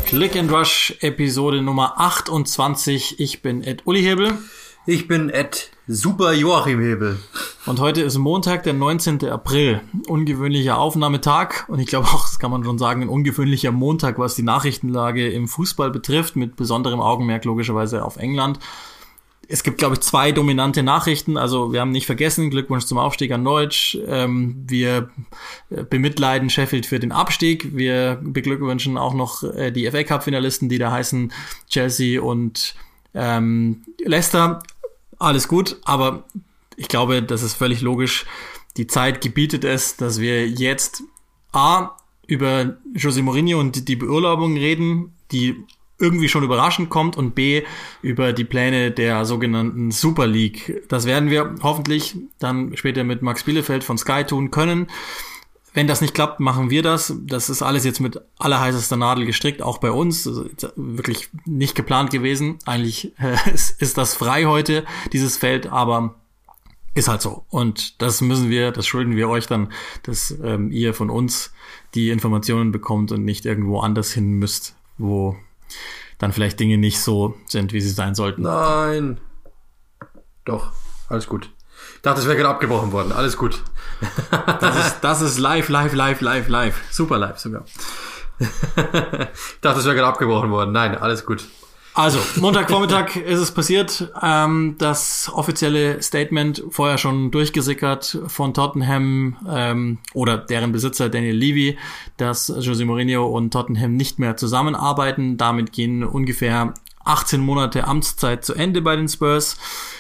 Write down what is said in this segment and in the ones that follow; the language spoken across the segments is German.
Click and Rush, Episode Nummer 28. Ich bin Ed Uli Hebel. Ich bin Ed Super Joachim Hebel. Und heute ist Montag, der 19. April. Ungewöhnlicher Aufnahmetag. Und ich glaube auch, das kann man schon sagen, ein ungewöhnlicher Montag, was die Nachrichtenlage im Fußball betrifft, mit besonderem Augenmerk logischerweise auf England. Es gibt, glaube ich, zwei dominante Nachrichten. Also wir haben nicht vergessen, Glückwunsch zum Aufstieg an Norwich. Wir bemitleiden Sheffield für den Abstieg. Wir beglückwünschen auch noch die FA Cup-Finalisten, die da heißen Chelsea und Leicester. Alles gut, aber ich glaube, das ist völlig logisch. Die Zeit gebietet es, dass wir jetzt über José Mourinho und die Beurlaubung reden, die irgendwie schon überraschend kommt, und B, über die Pläne der sogenannten Super League. Das werden wir hoffentlich dann später mit Max Bielefeld von Sky tun können. Wenn das nicht klappt, machen wir das. Das ist alles jetzt mit allerheißester Nadel gestrickt, auch bei uns. Also wirklich nicht geplant gewesen. Eigentlich ist das frei heute, dieses Feld, aber ist halt so. Und das schulden wir euch dann, dass ihr von uns die Informationen bekommt und nicht irgendwo anders hin müsst, wo dann vielleicht Dinge nicht so sind, wie sie sein sollten. Nein. Doch, alles gut. Ich dachte, es wäre gerade abgebrochen worden. Alles gut. Das ist live. Super live sogar. Ich dachte, es wäre gerade abgebrochen worden. Nein, alles gut. Also, Montagvormittag ist es passiert. Das offizielle Statement, vorher schon durchgesickert von Tottenham oder deren Besitzer Daniel Levy, dass José Mourinho und Tottenham nicht mehr zusammenarbeiten. Damit gehen ungefähr 18 Monate Amtszeit zu Ende bei den Spurs.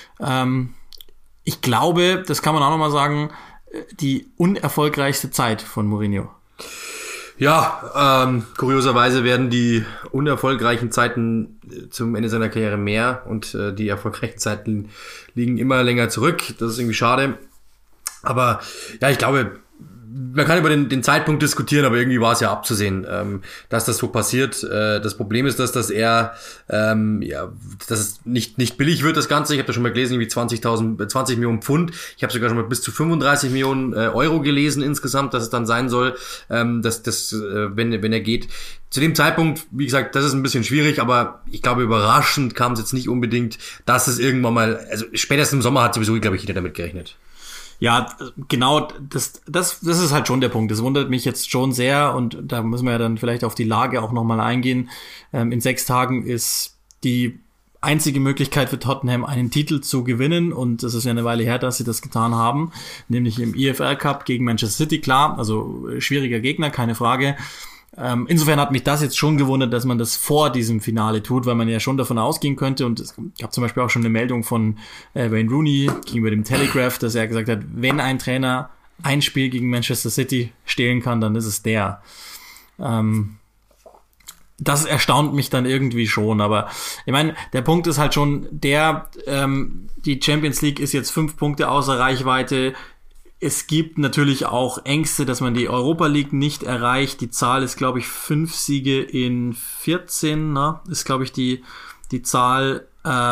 Ich glaube, das kann man auch nochmal sagen, die unerfolgreichste Zeit von Mourinho. Ja, kurioserweise werden die unerfolgreichen Zeiten zum Ende seiner Karriere mehr und die erfolgreichen Zeiten liegen immer länger zurück. Das ist irgendwie schade. Aber ja, ich glaube, man kann über den Zeitpunkt diskutieren, aber irgendwie war es ja abzusehen, dass das so passiert. Das Problem ist, dass dass es nicht billig wird, das Ganze. Ich habe da schon mal gelesen, irgendwie 20 Millionen Pfund. Ich habe sogar schon mal bis zu 35 Millionen Euro gelesen insgesamt, dass es dann sein soll, wenn er geht. Zu dem Zeitpunkt, wie gesagt, das ist ein bisschen schwierig, aber ich glaube, überraschend kam es jetzt nicht unbedingt, dass es irgendwann mal, also spätestens im Sommer hat sowieso, glaube ich, jeder damit gerechnet. Ja, genau, das ist halt schon der Punkt. Das wundert mich jetzt schon sehr, und da müssen wir ja dann vielleicht auf die Lage auch nochmal eingehen. In 6 Tagen ist die einzige Möglichkeit für Tottenham, einen Titel zu gewinnen, und es ist ja eine Weile her, dass sie das getan haben, nämlich im EFL Cup gegen Manchester City, klar, also schwieriger Gegner, keine Frage. Insofern hat mich das jetzt schon gewundert, dass man das vor diesem Finale tut, weil man ja schon davon ausgehen könnte, und es gab zum Beispiel auch schon eine Meldung von Wayne Rooney gegenüber dem Telegraph, dass er gesagt hat, wenn ein Trainer ein Spiel gegen Manchester City stehlen kann, dann ist es der. Das erstaunt mich dann irgendwie schon, aber ich meine, der Punkt ist halt schon die Champions League ist jetzt 5 Punkte außer Reichweite. Es gibt natürlich auch Ängste, dass man die Europa League nicht erreicht. Die Zahl ist, glaube ich, 5 Siege in 14, ist, glaube ich, die Zahl,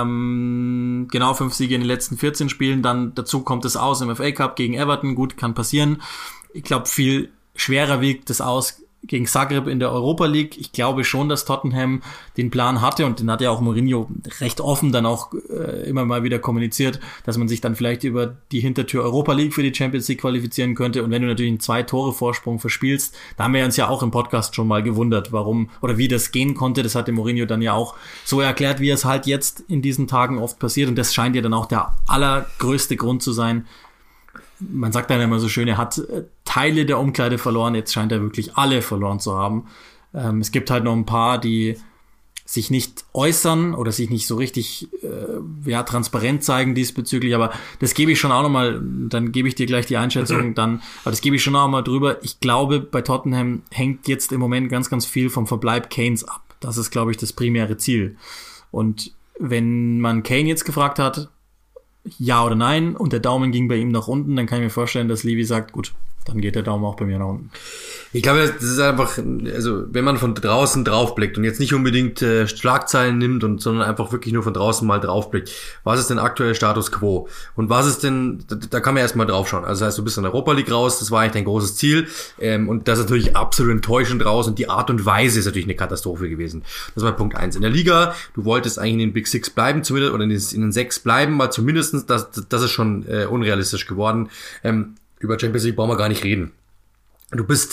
5 Siege in den letzten 14 Spielen. Dann dazu kommt es aus im FA Cup gegen Everton. Gut, kann passieren. Ich glaube, viel schwerer wiegt es aus gegen Zagreb in der Europa League. Ich glaube schon, dass Tottenham den Plan hatte, und den hat ja auch Mourinho recht offen dann auch immer mal wieder kommuniziert, dass man sich dann vielleicht über die Hintertür Europa League für die Champions League qualifizieren könnte. Und wenn du natürlich einen 2-Tore-Vorsprung verspielst, da haben wir uns ja auch im Podcast schon mal gewundert, warum oder wie das gehen konnte. Das hatte Mourinho dann ja auch so erklärt, wie es halt jetzt in diesen Tagen oft passiert. Und das scheint ja dann auch der allergrößte Grund zu sein. Man sagt dann immer so schön, er hat Teile der Umkleide verloren, jetzt scheint er wirklich alle verloren zu haben. Es gibt halt noch ein paar, die sich nicht äußern oder sich nicht so richtig transparent zeigen diesbezüglich, aber das gebe ich schon auch nochmal, dann gebe ich dir gleich die Einschätzung aber das gebe ich schon auch mal drüber. Ich glaube, bei Tottenham hängt jetzt im Moment ganz, ganz viel vom Verbleib Kanes ab. Das ist, glaube ich, das primäre Ziel. Und wenn man Kane jetzt gefragt hat, ja oder nein, und der Daumen ging bei ihm nach unten, dann kann ich mir vorstellen, dass Levy sagt, gut, dann geht der Daumen auch bei mir nach unten. Ich glaube, das ist einfach, also wenn man von draußen draufblickt und jetzt nicht unbedingt Schlagzeilen nimmt, sondern einfach wirklich nur von draußen mal draufblickt, was ist denn aktuell Status Quo? Und was ist denn, da kann man erstmal draufschauen. Also das heißt, du bist in der Europa League raus, das war eigentlich dein großes Ziel, und das ist natürlich absolut enttäuschend raus und die Art und Weise ist natürlich eine Katastrophe gewesen. Das war Punkt 1. In der Liga, du wolltest eigentlich in den Big Six bleiben, zumindest, oder in den 6 bleiben, mal zumindestens, das ist schon unrealistisch geworden. Über Champions League brauchen wir gar nicht reden. Du bist,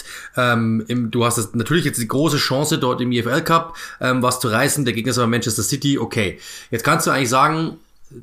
du hast natürlich jetzt die große Chance dort im EFL Cup, was zu reißen. Der Gegner ist aber Manchester City. Okay, jetzt kannst du eigentlich sagen,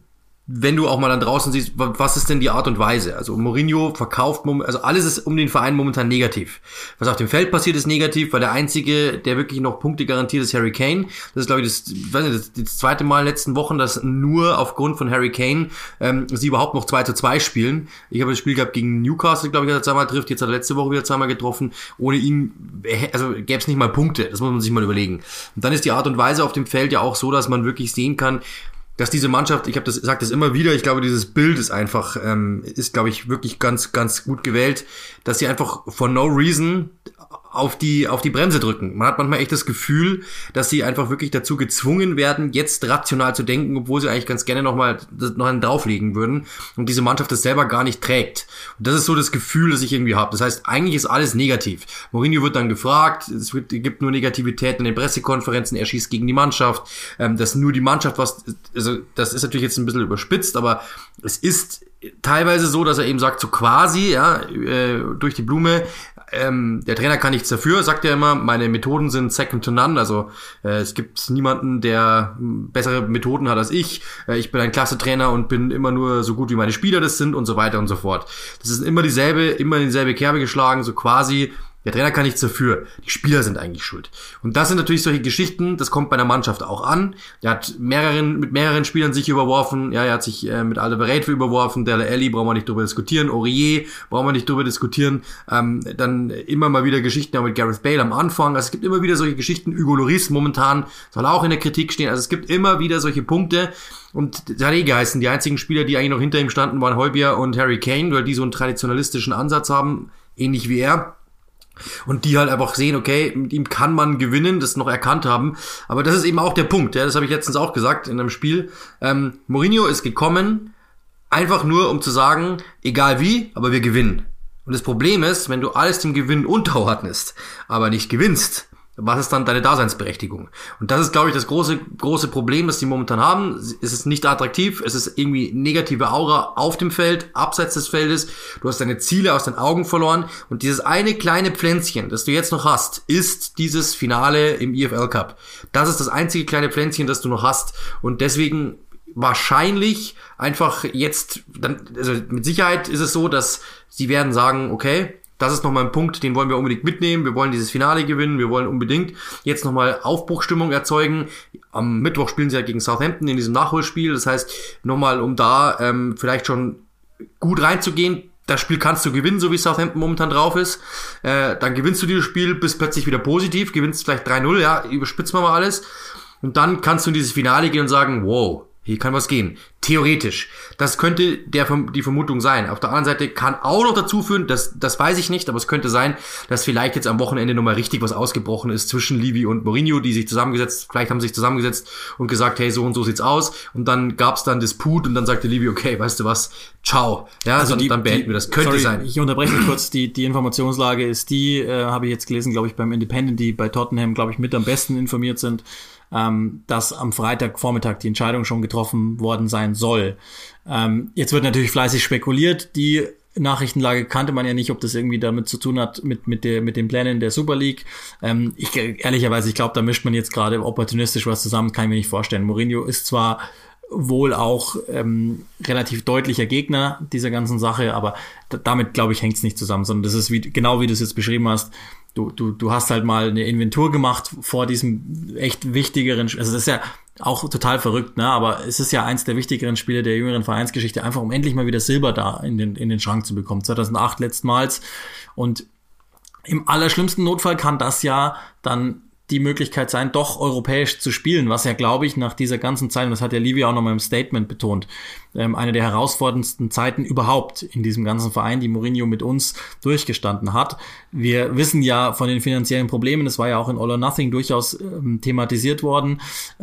wenn du auch mal dann draußen siehst, was ist denn die Art und Weise? Also Mourinho verkauft, also alles ist um den Verein momentan negativ. Was auf dem Feld passiert, ist negativ, weil der Einzige, der wirklich noch Punkte garantiert, ist Harry Kane. Das ist, glaube ich, das zweite Mal in den letzten Wochen, dass nur aufgrund von Harry Kane sie überhaupt noch 2-2 spielen. Ich habe das Spiel gehabt gegen Newcastle, glaube ich, hat er zweimal trifft. Jetzt hat er letzte Woche wieder zweimal getroffen. Ohne ihn, also gäbe es nicht mal Punkte. Das muss man sich mal überlegen. Und dann ist die Art und Weise auf dem Feld ja auch so, dass man wirklich sehen kann, dass diese Mannschaft, sage das immer wieder, ich glaube, dieses Bild ist einfach, ist, glaube ich, wirklich ganz, ganz gut gewählt, dass sie einfach for no reason auf die Bremse drücken. Man hat manchmal echt das Gefühl, dass sie einfach wirklich dazu gezwungen werden, jetzt rational zu denken, obwohl sie eigentlich ganz gerne noch einen drauflegen würden und diese Mannschaft das selber gar nicht trägt. Und das ist so das Gefühl, das ich irgendwie habe. Das heißt, eigentlich ist alles negativ. Mourinho wird dann gefragt, gibt nur Negativität in den Pressekonferenzen, er schießt gegen die Mannschaft, dass nur die Mannschaft also das ist natürlich jetzt ein bisschen überspitzt, aber es ist teilweise so, dass er eben sagt, so quasi, durch die Blume, der Trainer kann nichts dafür, sagt er immer, meine Methoden sind second to none, also es gibt niemanden, der bessere Methoden hat als ich bin ein klasse Trainer und bin immer nur so gut, wie meine Spieler das sind und so weiter und so fort. Das ist immer in dieselbe Kerbe geschlagen, so quasi, der Trainer kann nichts dafür. Die Spieler sind eigentlich schuld. Und das sind natürlich solche Geschichten, das kommt bei einer Mannschaft auch an. Der hat mit mehreren Spielern sich überworfen. Ja, er hat sich mit Alderweireld überworfen. Dele Alli brauchen wir nicht drüber diskutieren. Aurier brauchen wir nicht drüber diskutieren. Dann immer mal wieder Geschichten auch mit Gareth Bale am Anfang. Also es gibt immer wieder solche Geschichten. Hugo Lloris momentan soll auch in der Kritik stehen. Also es gibt immer wieder solche Punkte. Und das hat geheißen, die einzigen Spieler, die eigentlich noch hinter ihm standen, waren Højbjerg und Harry Kane, weil die so einen traditionalistischen Ansatz haben, ähnlich wie er. Und die halt einfach sehen, okay, mit ihm kann man gewinnen, das noch erkannt haben. Aber das ist eben auch der Punkt, das habe ich letztens auch gesagt in einem Spiel. Mourinho ist gekommen, einfach nur um zu sagen, egal wie, aber wir gewinnen. Und das Problem ist, wenn du alles dem Gewinn unterordnest, aber nicht gewinnst, was ist dann deine Daseinsberechtigung? Und das ist, glaube ich, das große Problem, das die momentan haben. Es ist nicht attraktiv, es ist irgendwie negative Aura auf dem Feld, abseits des Feldes. Du hast deine Ziele aus den Augen verloren. Und dieses eine kleine Pflänzchen, das du jetzt noch hast, ist dieses Finale im EFL Cup. Das ist das einzige kleine Pflänzchen, das du noch hast. Und deswegen wahrscheinlich einfach jetzt, also mit Sicherheit ist es so, dass sie werden sagen, okay, das ist nochmal ein Punkt, den wollen wir unbedingt mitnehmen. Wir wollen dieses Finale gewinnen. Wir wollen unbedingt jetzt nochmal Aufbruchstimmung erzeugen. Am Mittwoch spielen sie ja gegen Southampton in diesem Nachholspiel. Das heißt, nochmal, um da vielleicht schon gut reinzugehen. Das Spiel kannst du gewinnen, so wie Southampton momentan drauf ist. Dann gewinnst du dieses Spiel, bist plötzlich wieder positiv, gewinnst vielleicht 3-0, ja, überspitzen wir mal alles. Und dann kannst du in dieses Finale gehen und sagen, wow, hier kann was gehen. Theoretisch. Das könnte die Vermutung sein. Auf der anderen Seite kann auch noch dazu führen, das weiß ich nicht, aber es könnte sein, dass vielleicht jetzt am Wochenende nochmal richtig was ausgebrochen ist zwischen Levy und Mourinho, die sich vielleicht haben sich zusammengesetzt und gesagt, hey, so und so sieht's aus. Und dann gab's dann Disput und dann sagte Levy, okay, weißt du was, ciao. Ja, also dann beenden wir das. Könnte sein. Ich unterbreche kurz, die Informationslage ist habe ich jetzt gelesen, glaube ich, beim Independent, die bei Tottenham, glaube ich, mit am besten informiert sind, dass am Freitagvormittag die Entscheidung schon getroffen worden sein soll. Jetzt wird natürlich fleißig spekuliert. Die Nachrichtenlage kannte man ja nicht, ob das irgendwie damit zu tun hat mit den Plänen der Super League. Ehrlicherweise, ich glaube, da mischt man jetzt gerade opportunistisch was zusammen, kann ich mir nicht vorstellen. Mourinho ist zwar wohl auch relativ deutlicher Gegner dieser ganzen Sache, aber damit, glaube ich, hängt es nicht zusammen, sondern das ist genau wie du es jetzt beschrieben hast. Du hast halt mal eine Inventur gemacht vor diesem echt wichtigeren, also das ist ja auch total verrückt, ne? Aber es ist ja eins der wichtigeren Spiele der jüngeren Vereinsgeschichte, einfach um endlich mal wieder Silber da in den Schrank zu bekommen. 2008 letztmals. Und im allerschlimmsten Notfall kann das ja dann die Möglichkeit sein, doch europäisch zu spielen, was ja, glaube ich, nach dieser ganzen Zeit, und das hat ja Livio auch nochmal im Statement betont, eine der herausforderndsten Zeiten überhaupt in diesem ganzen Verein, die Mourinho mit uns durchgestanden hat. Wir wissen ja von den finanziellen Problemen, das war ja auch in All or Nothing durchaus thematisiert worden,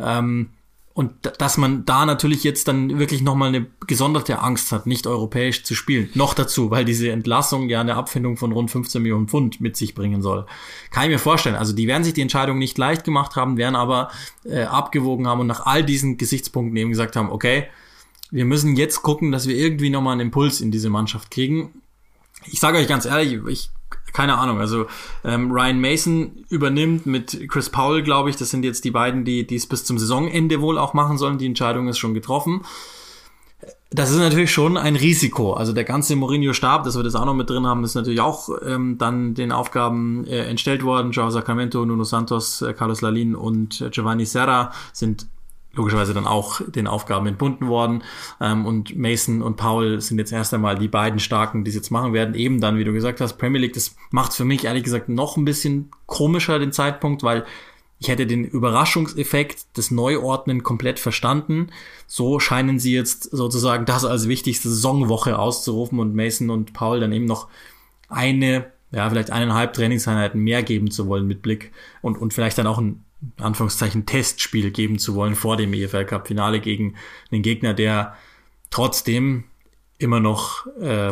und dass man da natürlich jetzt dann wirklich nochmal eine gesonderte Angst hat, nicht europäisch zu spielen. Noch dazu, weil diese Entlassung ja eine Abfindung von rund 15 Millionen Pfund mit sich bringen soll. Kann ich mir vorstellen. Also die werden sich die Entscheidung nicht leicht gemacht haben, werden aber abgewogen haben und nach all diesen Gesichtspunkten eben gesagt haben, okay, wir müssen jetzt gucken, dass wir irgendwie nochmal einen Impuls in diese Mannschaft kriegen. Ich sage euch ganz ehrlich, keine Ahnung, also Ryan Mason übernimmt mit Chris Powell, glaube ich, das sind jetzt die beiden, die es bis zum Saisonende wohl auch machen sollen, die Entscheidung ist schon getroffen. Das ist natürlich schon ein Risiko, also der ganze Mourinho-Stab, dass wir das auch noch mit drin haben, ist natürlich auch dann den Aufgaben entstellt worden. João Sacramento, Nuno Santos, Carlos Lalin und Giovanni Serra sind logischerweise dann auch den Aufgaben entbunden worden. Und Mason und Powell sind jetzt erst einmal die beiden Starken, die es jetzt machen werden. Eben dann, wie du gesagt hast, Premier League, das macht für mich ehrlich gesagt noch ein bisschen komischer den Zeitpunkt, weil ich hätte den Überraschungseffekt des Neuordnen komplett verstanden. So scheinen sie jetzt sozusagen das als wichtigste Saisonwoche auszurufen und Mason und Powell dann eben noch vielleicht 1,5 Trainingseinheiten mehr geben zu wollen mit Blick und vielleicht dann auch ein Anführungszeichen Testspiel geben zu wollen vor dem EFL-Cup-Finale gegen einen Gegner, der trotzdem immer noch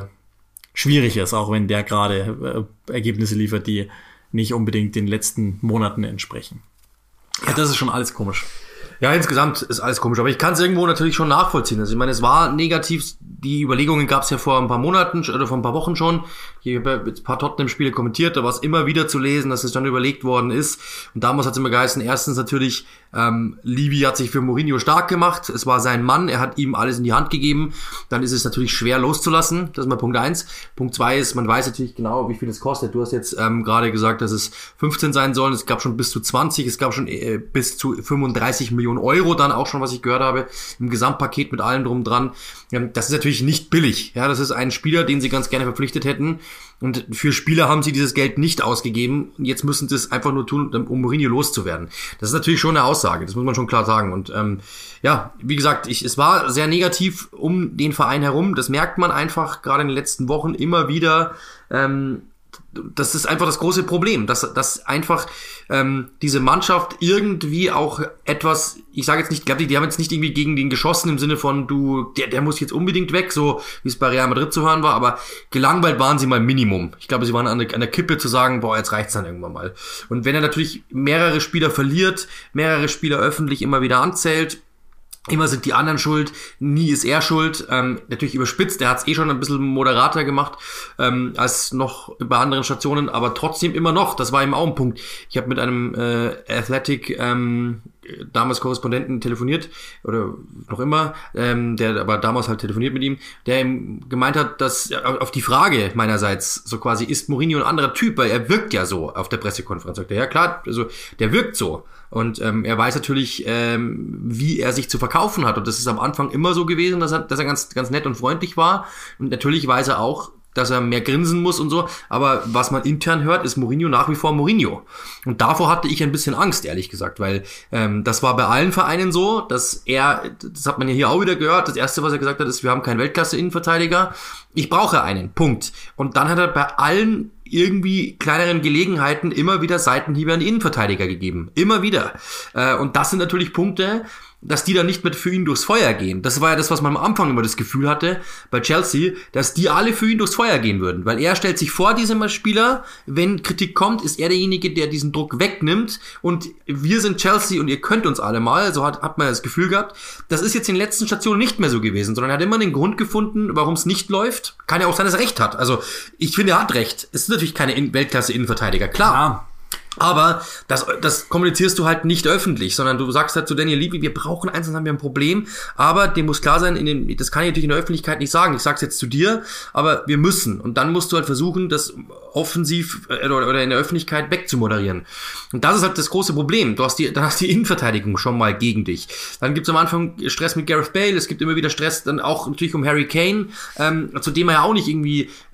schwierig ist, auch wenn der gerade Ergebnisse liefert, die nicht unbedingt den letzten Monaten entsprechen. Ja, das ist schon alles komisch. Ja, insgesamt ist alles komisch, aber ich kann es irgendwo natürlich schon nachvollziehen. Also ich meine, es war negativ, die Überlegungen gab es ja vor ein paar Monaten oder vor ein paar Wochen schon. Ich habe ein paar Tottenham-Spiele kommentiert, da war es immer wieder zu lesen, dass es dann überlegt worden ist. Und damals hat es immer geheißen, erstens natürlich, Levy hat sich für Mourinho stark gemacht, es war sein Mann, er hat ihm alles in die Hand gegeben. Dann ist es natürlich schwer loszulassen, das ist mal Punkt 1. Punkt 2 ist, man weiß natürlich genau, wie viel es kostet. Du hast jetzt gerade gesagt, dass es 15 sein sollen, es gab schon bis zu 20, es gab schon bis zu 35 Millionen Euro dann auch schon, was ich gehört habe, im Gesamtpaket mit allem drum dran. Das ist natürlich nicht billig. Ja, das ist ein Spieler, den sie ganz gerne verpflichtet hätten. Und für Spieler haben sie dieses Geld nicht ausgegeben. Und jetzt müssen sie es einfach nur tun, um Mourinho loszuwerden. Das ist natürlich schon eine Aussage. Das muss man schon klar sagen. Und wie gesagt, es war sehr negativ um den Verein herum. Das merkt man einfach gerade in den letzten Wochen immer wieder. Das ist einfach das große Problem, dass einfach diese Mannschaft irgendwie auch etwas, ich sage jetzt nicht, ich glaube, die haben jetzt nicht irgendwie gegen den geschossen im Sinne von, der muss jetzt unbedingt weg, so wie es bei Real Madrid zu hören war, aber gelangweilt waren sie mal Minimum. Ich glaube, sie waren an der Kippe zu sagen, jetzt reicht's dann irgendwann mal. Und wenn er natürlich mehrere Spieler verliert, mehrere Spieler öffentlich immer wieder anzählt, immer sind die anderen schuld, nie ist er schuld. Natürlich überspitzt, er hat es schon ein bisschen moderater gemacht als noch bei anderen Stationen, aber trotzdem immer noch, das war eben auch ein Punkt. Ich habe mit einem Athletic damals Korrespondenten telefoniert, oder noch immer, der aber damals halt telefoniert mit ihm, der ihm gemeint hat, dass auf die Frage meinerseits so quasi, ist Mourinho ein anderer Typ, weil er wirkt ja so auf der Pressekonferenz. Sagt er, ja klar, also der wirkt so. Und er weiß natürlich, wie er sich zu verkaufen hat. Und das ist am Anfang immer so gewesen, dass er ganz, ganz nett und freundlich war. Und natürlich weiß er auch, dass er mehr grinsen muss und so. Aber was man intern hört, ist Mourinho nach wie vor Mourinho. Und davor hatte ich ein bisschen Angst, ehrlich gesagt. Weil das war bei allen Vereinen so, dass das hat man ja hier auch wieder gehört, das Erste, was er gesagt hat, ist, wir haben keinen Weltklasse-Innenverteidiger. Ich brauche einen. Punkt. Und dann hat er bei allen irgendwie kleineren Gelegenheiten immer wieder Seitenhiebe an die Innenverteidiger gegeben. Immer wieder. Und das sind natürlich Punkte, dass die dann nicht mehr für ihn durchs Feuer gehen. Das war ja das, was man am Anfang immer das Gefühl hatte bei Chelsea, dass die alle für ihn durchs Feuer gehen würden. Weil er stellt sich vor, diesem Spieler, wenn Kritik kommt, ist er derjenige, der diesen Druck wegnimmt und wir sind Chelsea und ihr könnt uns alle mal. So hat man das Gefühl gehabt. Das ist jetzt in den letzten Stationen nicht mehr so gewesen, sondern er hat immer einen Grund gefunden, warum es nicht läuft. Kann ja auch sein, dass er recht hat. Also ich finde, er hat recht. Es ist natürlich keine Weltklasse-Innenverteidiger, klar. Ja. Aber das kommunizierst du halt nicht öffentlich, sondern du sagst halt zu Daniel Levy, wir brauchen eins, dann haben wir ein Problem, aber dem muss klar sein, das kann ich natürlich in der Öffentlichkeit nicht sagen, ich sag's jetzt zu dir, aber wir müssen. Und dann musst du halt versuchen, das offensiv oder in der Öffentlichkeit wegzumoderieren. Und das ist halt das große Problem. Dann hast die Innenverteidigung schon mal gegen dich. Dann gibt's am Anfang Stress mit Gareth Bale, es gibt immer wieder Stress dann auch natürlich um Harry Kane, zu dem er ja auch nicht irgendwie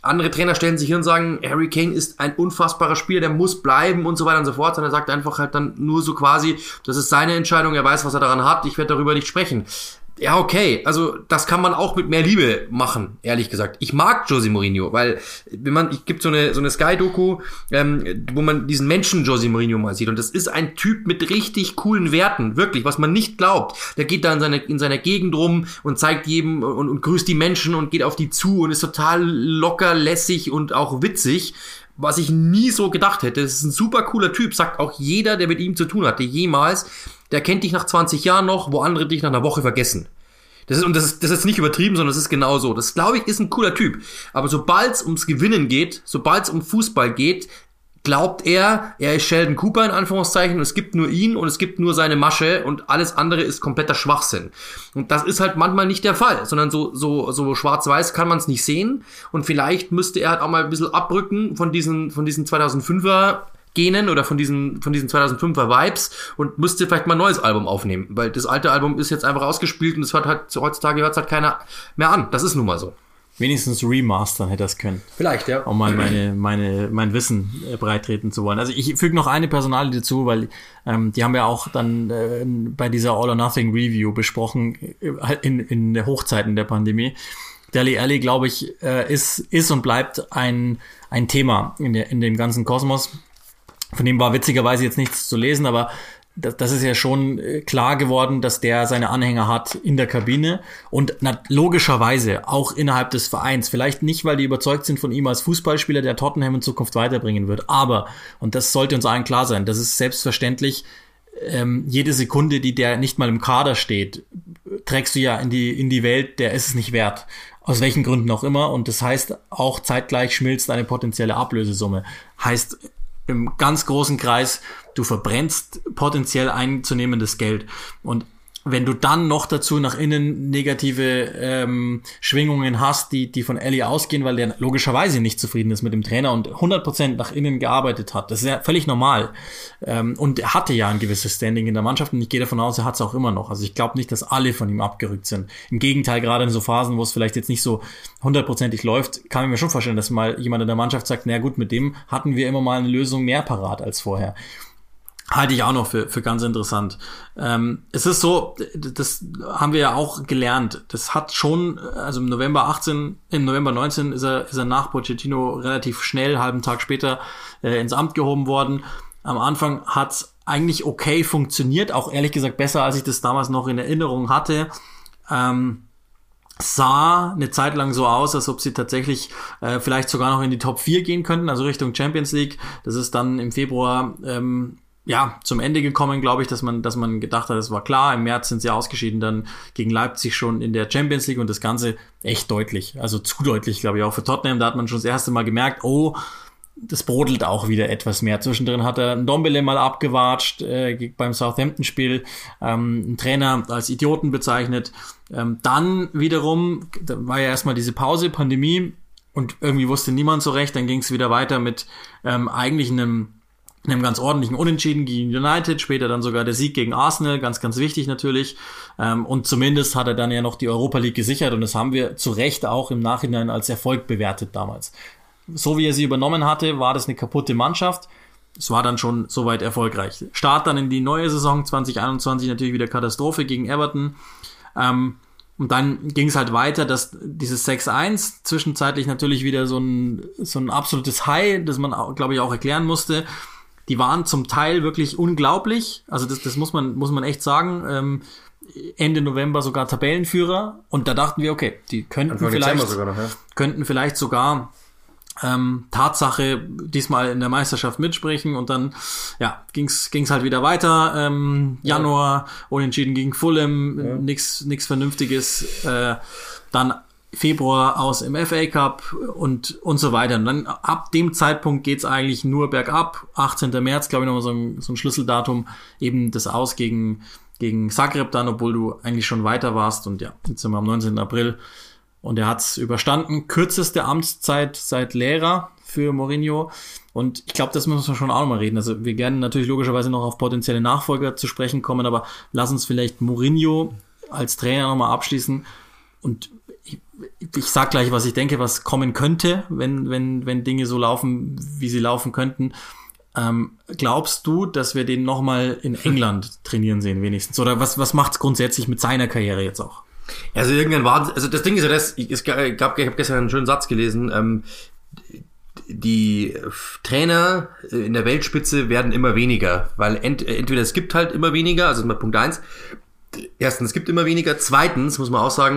andere Trainer stellen sich hin und sagen, Harry Kane ist ein unfassbarer Spieler, der muss bleiben und so weiter und so fort. Und er sagt einfach halt dann nur so quasi, das ist seine Entscheidung, er weiß, was er daran hat, ich werde darüber nicht sprechen. Ja, okay, also das kann man auch mit mehr Liebe machen, ehrlich gesagt. Ich mag Jose Mourinho, weil ich gibt so eine Sky-Doku, wo man diesen Menschen Jose Mourinho mal sieht, und das ist ein Typ mit richtig coolen Werten, wirklich, was man nicht glaubt. Der geht da in seiner Gegend rum und zeigt jedem und grüßt die Menschen und geht auf die zu und ist total locker, lässig und auch witzig. Was ich nie so gedacht hätte. Das ist ein super cooler Typ, sagt auch jeder, der mit ihm zu tun hatte, jemals. Der kennt dich nach 20 Jahren noch, wo andere dich nach einer Woche vergessen. Das ist nicht übertrieben, sondern das ist genau so. Das, glaube ich, ist ein cooler Typ. Aber sobald es ums Gewinnen geht, sobald es um Fußball geht, glaubt er ist Sheldon Cooper in Anführungszeichen, und es gibt nur ihn und es gibt nur seine Masche und alles andere ist kompletter Schwachsinn. Und das ist halt manchmal nicht der Fall, sondern so schwarz-weiß kann man es nicht sehen, und vielleicht müsste er halt auch mal ein bisschen abrücken von diesen 2005er Genen oder von diesen 2005er Vibes und müsste vielleicht mal ein neues Album aufnehmen, weil das alte Album ist jetzt einfach ausgespielt und es hört halt, heutzutage hört es halt keiner mehr an. Das ist nun mal so. Wenigstens remastern hätte das können. Vielleicht, ja. Um mal mein Wissen breitreten zu wollen. Also ich füge noch eine Personalie dazu, weil die haben wir auch dann bei dieser All-or-Nothing Review besprochen, in der Hochzeiten der Pandemie. Dele Alli, glaube ich, ist und bleibt ein Thema in dem ganzen Kosmos. Von dem war witzigerweise jetzt nichts zu lesen, aber das ist ja schon klar geworden, dass der seine Anhänger hat in der Kabine und logischerweise auch innerhalb des Vereins. Vielleicht nicht, weil die überzeugt sind von ihm als Fußballspieler, der Tottenham in Zukunft weiterbringen wird. Aber, und das sollte uns allen klar sein, das ist selbstverständlich, jede Sekunde, die der nicht mal im Kader steht, trägst du ja in die Welt, der ist es nicht wert. Aus welchen Gründen auch immer. Und das heißt, auch zeitgleich schmilzt eine potenzielle Ablösesumme. Heißt, im ganz großen Kreis, du verbrennst potenziell einzunehmendes Geld. Und wenn du dann noch dazu nach innen negative Schwingungen hast, die von Alli ausgehen, weil der logischerweise nicht zufrieden ist mit dem Trainer und 100% nach innen gearbeitet hat, das ist ja völlig normal. Und er hatte ja ein gewisses Standing in der Mannschaft und ich gehe davon aus, er hat es auch immer noch. Also ich glaube nicht, dass alle von ihm abgerückt sind. Im Gegenteil, gerade in so Phasen, wo es vielleicht jetzt nicht so 100%ig läuft, kann ich mir schon vorstellen, dass mal jemand in der Mannschaft sagt, na gut, mit dem hatten wir immer mal eine Lösung mehr parat als vorher. Halte ich auch noch für ganz interessant. Es ist so, das haben wir ja auch gelernt. Das hat schon, also im November 19 ist er nach Pochettino relativ schnell, halben Tag später, ins Amt gehoben worden. Am Anfang hat's eigentlich okay funktioniert, auch ehrlich gesagt besser, als ich das damals noch in Erinnerung hatte. Sah eine Zeit lang so aus, als ob sie tatsächlich vielleicht sogar noch in die Top 4 gehen könnten, also Richtung Champions League. Das ist dann im Februar zum Ende gekommen, glaube ich, dass man gedacht hat, es war klar, im März sind sie ausgeschieden, dann gegen Leipzig schon in der Champions League und das Ganze echt deutlich, also zu deutlich, glaube ich, auch für Tottenham. Da hat man schon das erste Mal gemerkt, oh, das brodelt auch wieder etwas mehr. Zwischendrin hat er einen Ndombele mal abgewatscht beim Southampton-Spiel, einen Trainer als Idioten bezeichnet. Dann wiederum, da war ja erstmal diese Pause, Pandemie, und irgendwie wusste niemand so recht, dann ging es wieder weiter mit eigentlich einem ganz ordentlichen Unentschieden gegen United, später dann sogar der Sieg gegen Arsenal, ganz, ganz wichtig natürlich. Und zumindest hat er dann ja noch die Europa League gesichert und das haben wir zu Recht auch im Nachhinein als Erfolg bewertet damals. So wie er sie übernommen hatte, war das eine kaputte Mannschaft. Es war dann schon soweit erfolgreich. Start dann in die neue Saison 2021 natürlich wieder Katastrophe gegen Everton. Und dann ging es halt weiter, dass dieses 6-1 zwischenzeitlich natürlich wieder so ein absolutes High, das man, glaube ich, auch erklären musste. Die waren zum Teil wirklich unglaublich. Also das muss man echt sagen. Ende November sogar Tabellenführer. Und da dachten wir, okay, die könnten vielleicht sogar Tatsache diesmal in der Meisterschaft mitsprechen. Und dann ging's halt wieder weiter. Januar unentschieden gegen Fulham, nix Vernünftiges. Dann Februar aus im FA Cup und so weiter. Und dann ab dem Zeitpunkt geht's eigentlich nur bergab. 18. März, glaube ich, nochmal so ein Schlüsseldatum, eben das Aus gegen Zagreb dann, obwohl du eigentlich schon weiter warst. Und ja, jetzt sind wir am 19. April und er hat's überstanden. Kürzeste Amtszeit seit Lehrer für Mourinho. Und ich glaube, das müssen wir schon auch nochmal reden. Also wir werden natürlich logischerweise noch auf potenzielle Nachfolger zu sprechen kommen, aber lass uns vielleicht Mourinho als Trainer nochmal abschließen. Und ich sag gleich, was ich denke, was kommen könnte, wenn Dinge so laufen, wie sie laufen könnten. Glaubst du, dass wir den nochmal in England trainieren sehen wenigstens? Oder was macht's grundsätzlich mit seiner Karriere jetzt auch? Also das Ding ist ja ich habe gestern einen schönen Satz gelesen, die Trainer in der Weltspitze werden immer weniger, weil entweder es gibt halt immer weniger, also das ist mal Punkt 1. Erstens, es gibt immer weniger. Zweitens, muss man auch sagen,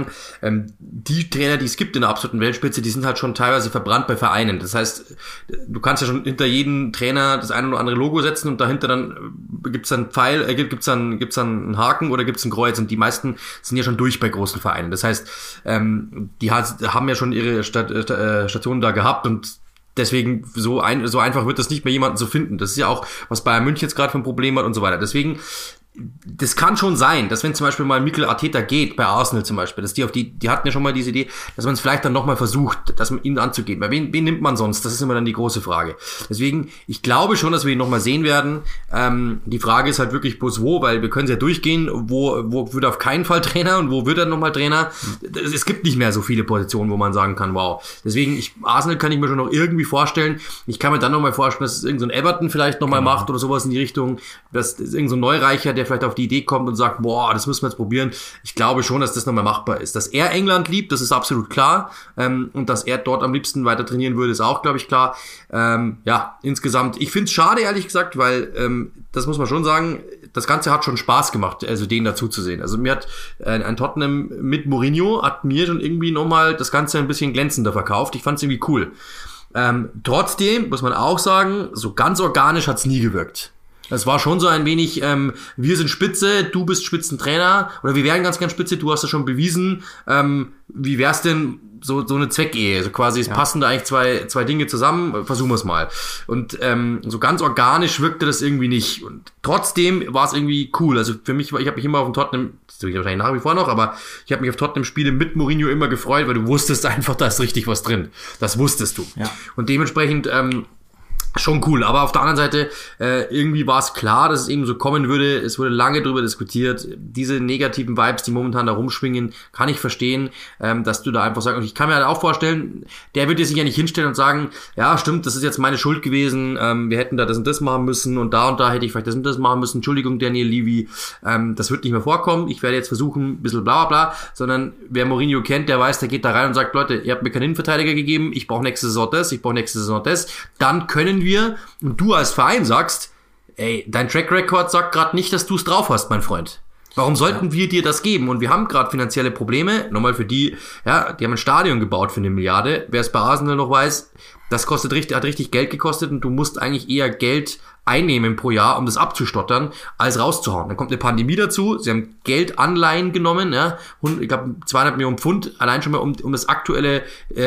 die Trainer, die es gibt in der absoluten Weltspitze, die sind halt schon teilweise verbrannt bei Vereinen. Das heißt, du kannst ja schon hinter jedem Trainer das eine oder andere Logo setzen und dahinter dann gibt's dann Pfeil, gibt's dann einen Haken oder gibt's ein Kreuz, und die meisten sind ja schon durch bei großen Vereinen. Das heißt, die haben ja schon ihre Stationen da gehabt, und deswegen so einfach wird das nicht mehr jemanden zu finden. Das ist ja auch, was Bayern München jetzt gerade für ein Problem hat und so weiter. Deswegen, das kann schon sein, dass wenn zum Beispiel mal Mikel Arteta geht, bei Arsenal zum Beispiel, dass die hatten ja schon mal diese Idee, dass man es vielleicht dann nochmal versucht, dass man ihn anzugehen. Weil wen nimmt man sonst? Das ist immer dann die große Frage. Deswegen, ich glaube schon, dass wir ihn nochmal sehen werden. Die Frage ist halt wirklich bloß wo, weil wir können es ja durchgehen, wo wird auf keinen Fall Trainer und wo wird er nochmal Trainer. Es gibt nicht mehr so viele Positionen, wo man sagen kann, wow. Deswegen, Arsenal kann ich mir schon noch irgendwie vorstellen. Ich kann mir dann nochmal vorstellen, dass es irgend so ein Everton vielleicht nochmal macht oder sowas in die Richtung, dass irgend so ein Neureicher, der vielleicht auf die Idee kommt und sagt, boah, das müssen wir jetzt probieren. Ich glaube schon, dass das nochmal machbar ist. Dass er England liebt, das ist absolut klar. Und dass er dort am liebsten weiter trainieren würde, ist auch, glaube ich, klar. Insgesamt, ich finde es schade, ehrlich gesagt, weil, das muss man schon sagen, das Ganze hat schon Spaß gemacht, also den dazu zu sehen. Also mir hat ein Tottenham mit Mourinho, hat mir schon irgendwie nochmal das Ganze ein bisschen glänzender verkauft. Ich fand es irgendwie cool. Trotzdem muss man auch sagen, so ganz organisch hat es nie gewirkt. Es war schon so ein wenig, wir sind Spitze, du bist Spitzentrainer, oder wir wären ganz, ganz Spitze, du hast das schon bewiesen. Wie wär's denn so eine Zweckehe? So quasi, es passen da eigentlich zwei Dinge zusammen, versuchen wir es mal. Und so ganz organisch wirkte das irgendwie nicht. Und trotzdem war es irgendwie cool. Also für mich, ich habe mich immer auf dem Tottenham, das tue ich wahrscheinlich nach wie vor noch, aber ich habe mich auf Tottenham-Spiele mit Mourinho immer gefreut, weil du wusstest einfach, da ist richtig was drin. Das wusstest du. Ja. Und dementsprechend, schon cool, aber auf der anderen Seite irgendwie war es klar, dass es eben so kommen würde. Es wurde lange drüber diskutiert. Diese negativen Vibes, die momentan da rumschwingen, kann ich verstehen, dass du da einfach sagst, und ich kann mir halt auch vorstellen, der wird dir sich ja nicht hinstellen und sagen, ja stimmt, das ist jetzt meine Schuld gewesen, wir hätten da das und das machen müssen und da hätte ich vielleicht das und das machen müssen, Entschuldigung Daniel Levy, das wird nicht mehr vorkommen, ich werde jetzt versuchen, ein bisschen bla bla bla, sondern wer Mourinho kennt, der weiß, der geht da rein und sagt, Leute, ihr habt mir keinen Innenverteidiger gegeben, ich brauche nächste Saison das, ich brauche nächste Saison das, dann können wir, und du als Verein sagst, ey, dein Track Record sagt gerade nicht, dass du es drauf hast, mein Freund. Warum sollten wir dir das geben? Und wir haben gerade finanzielle Probleme. Nochmal für die haben ein Stadion gebaut für 1 Milliarde. Wer es bei Arsenal noch weiß, das hat richtig Geld gekostet, und du musst eigentlich eher Geld einnehmen pro Jahr, um das abzustottern, als rauszuhauen. Dann kommt eine Pandemie dazu, sie haben Geldanleihen genommen, ja, ich glaube 200 Millionen Pfund, allein schon mal um das aktuelle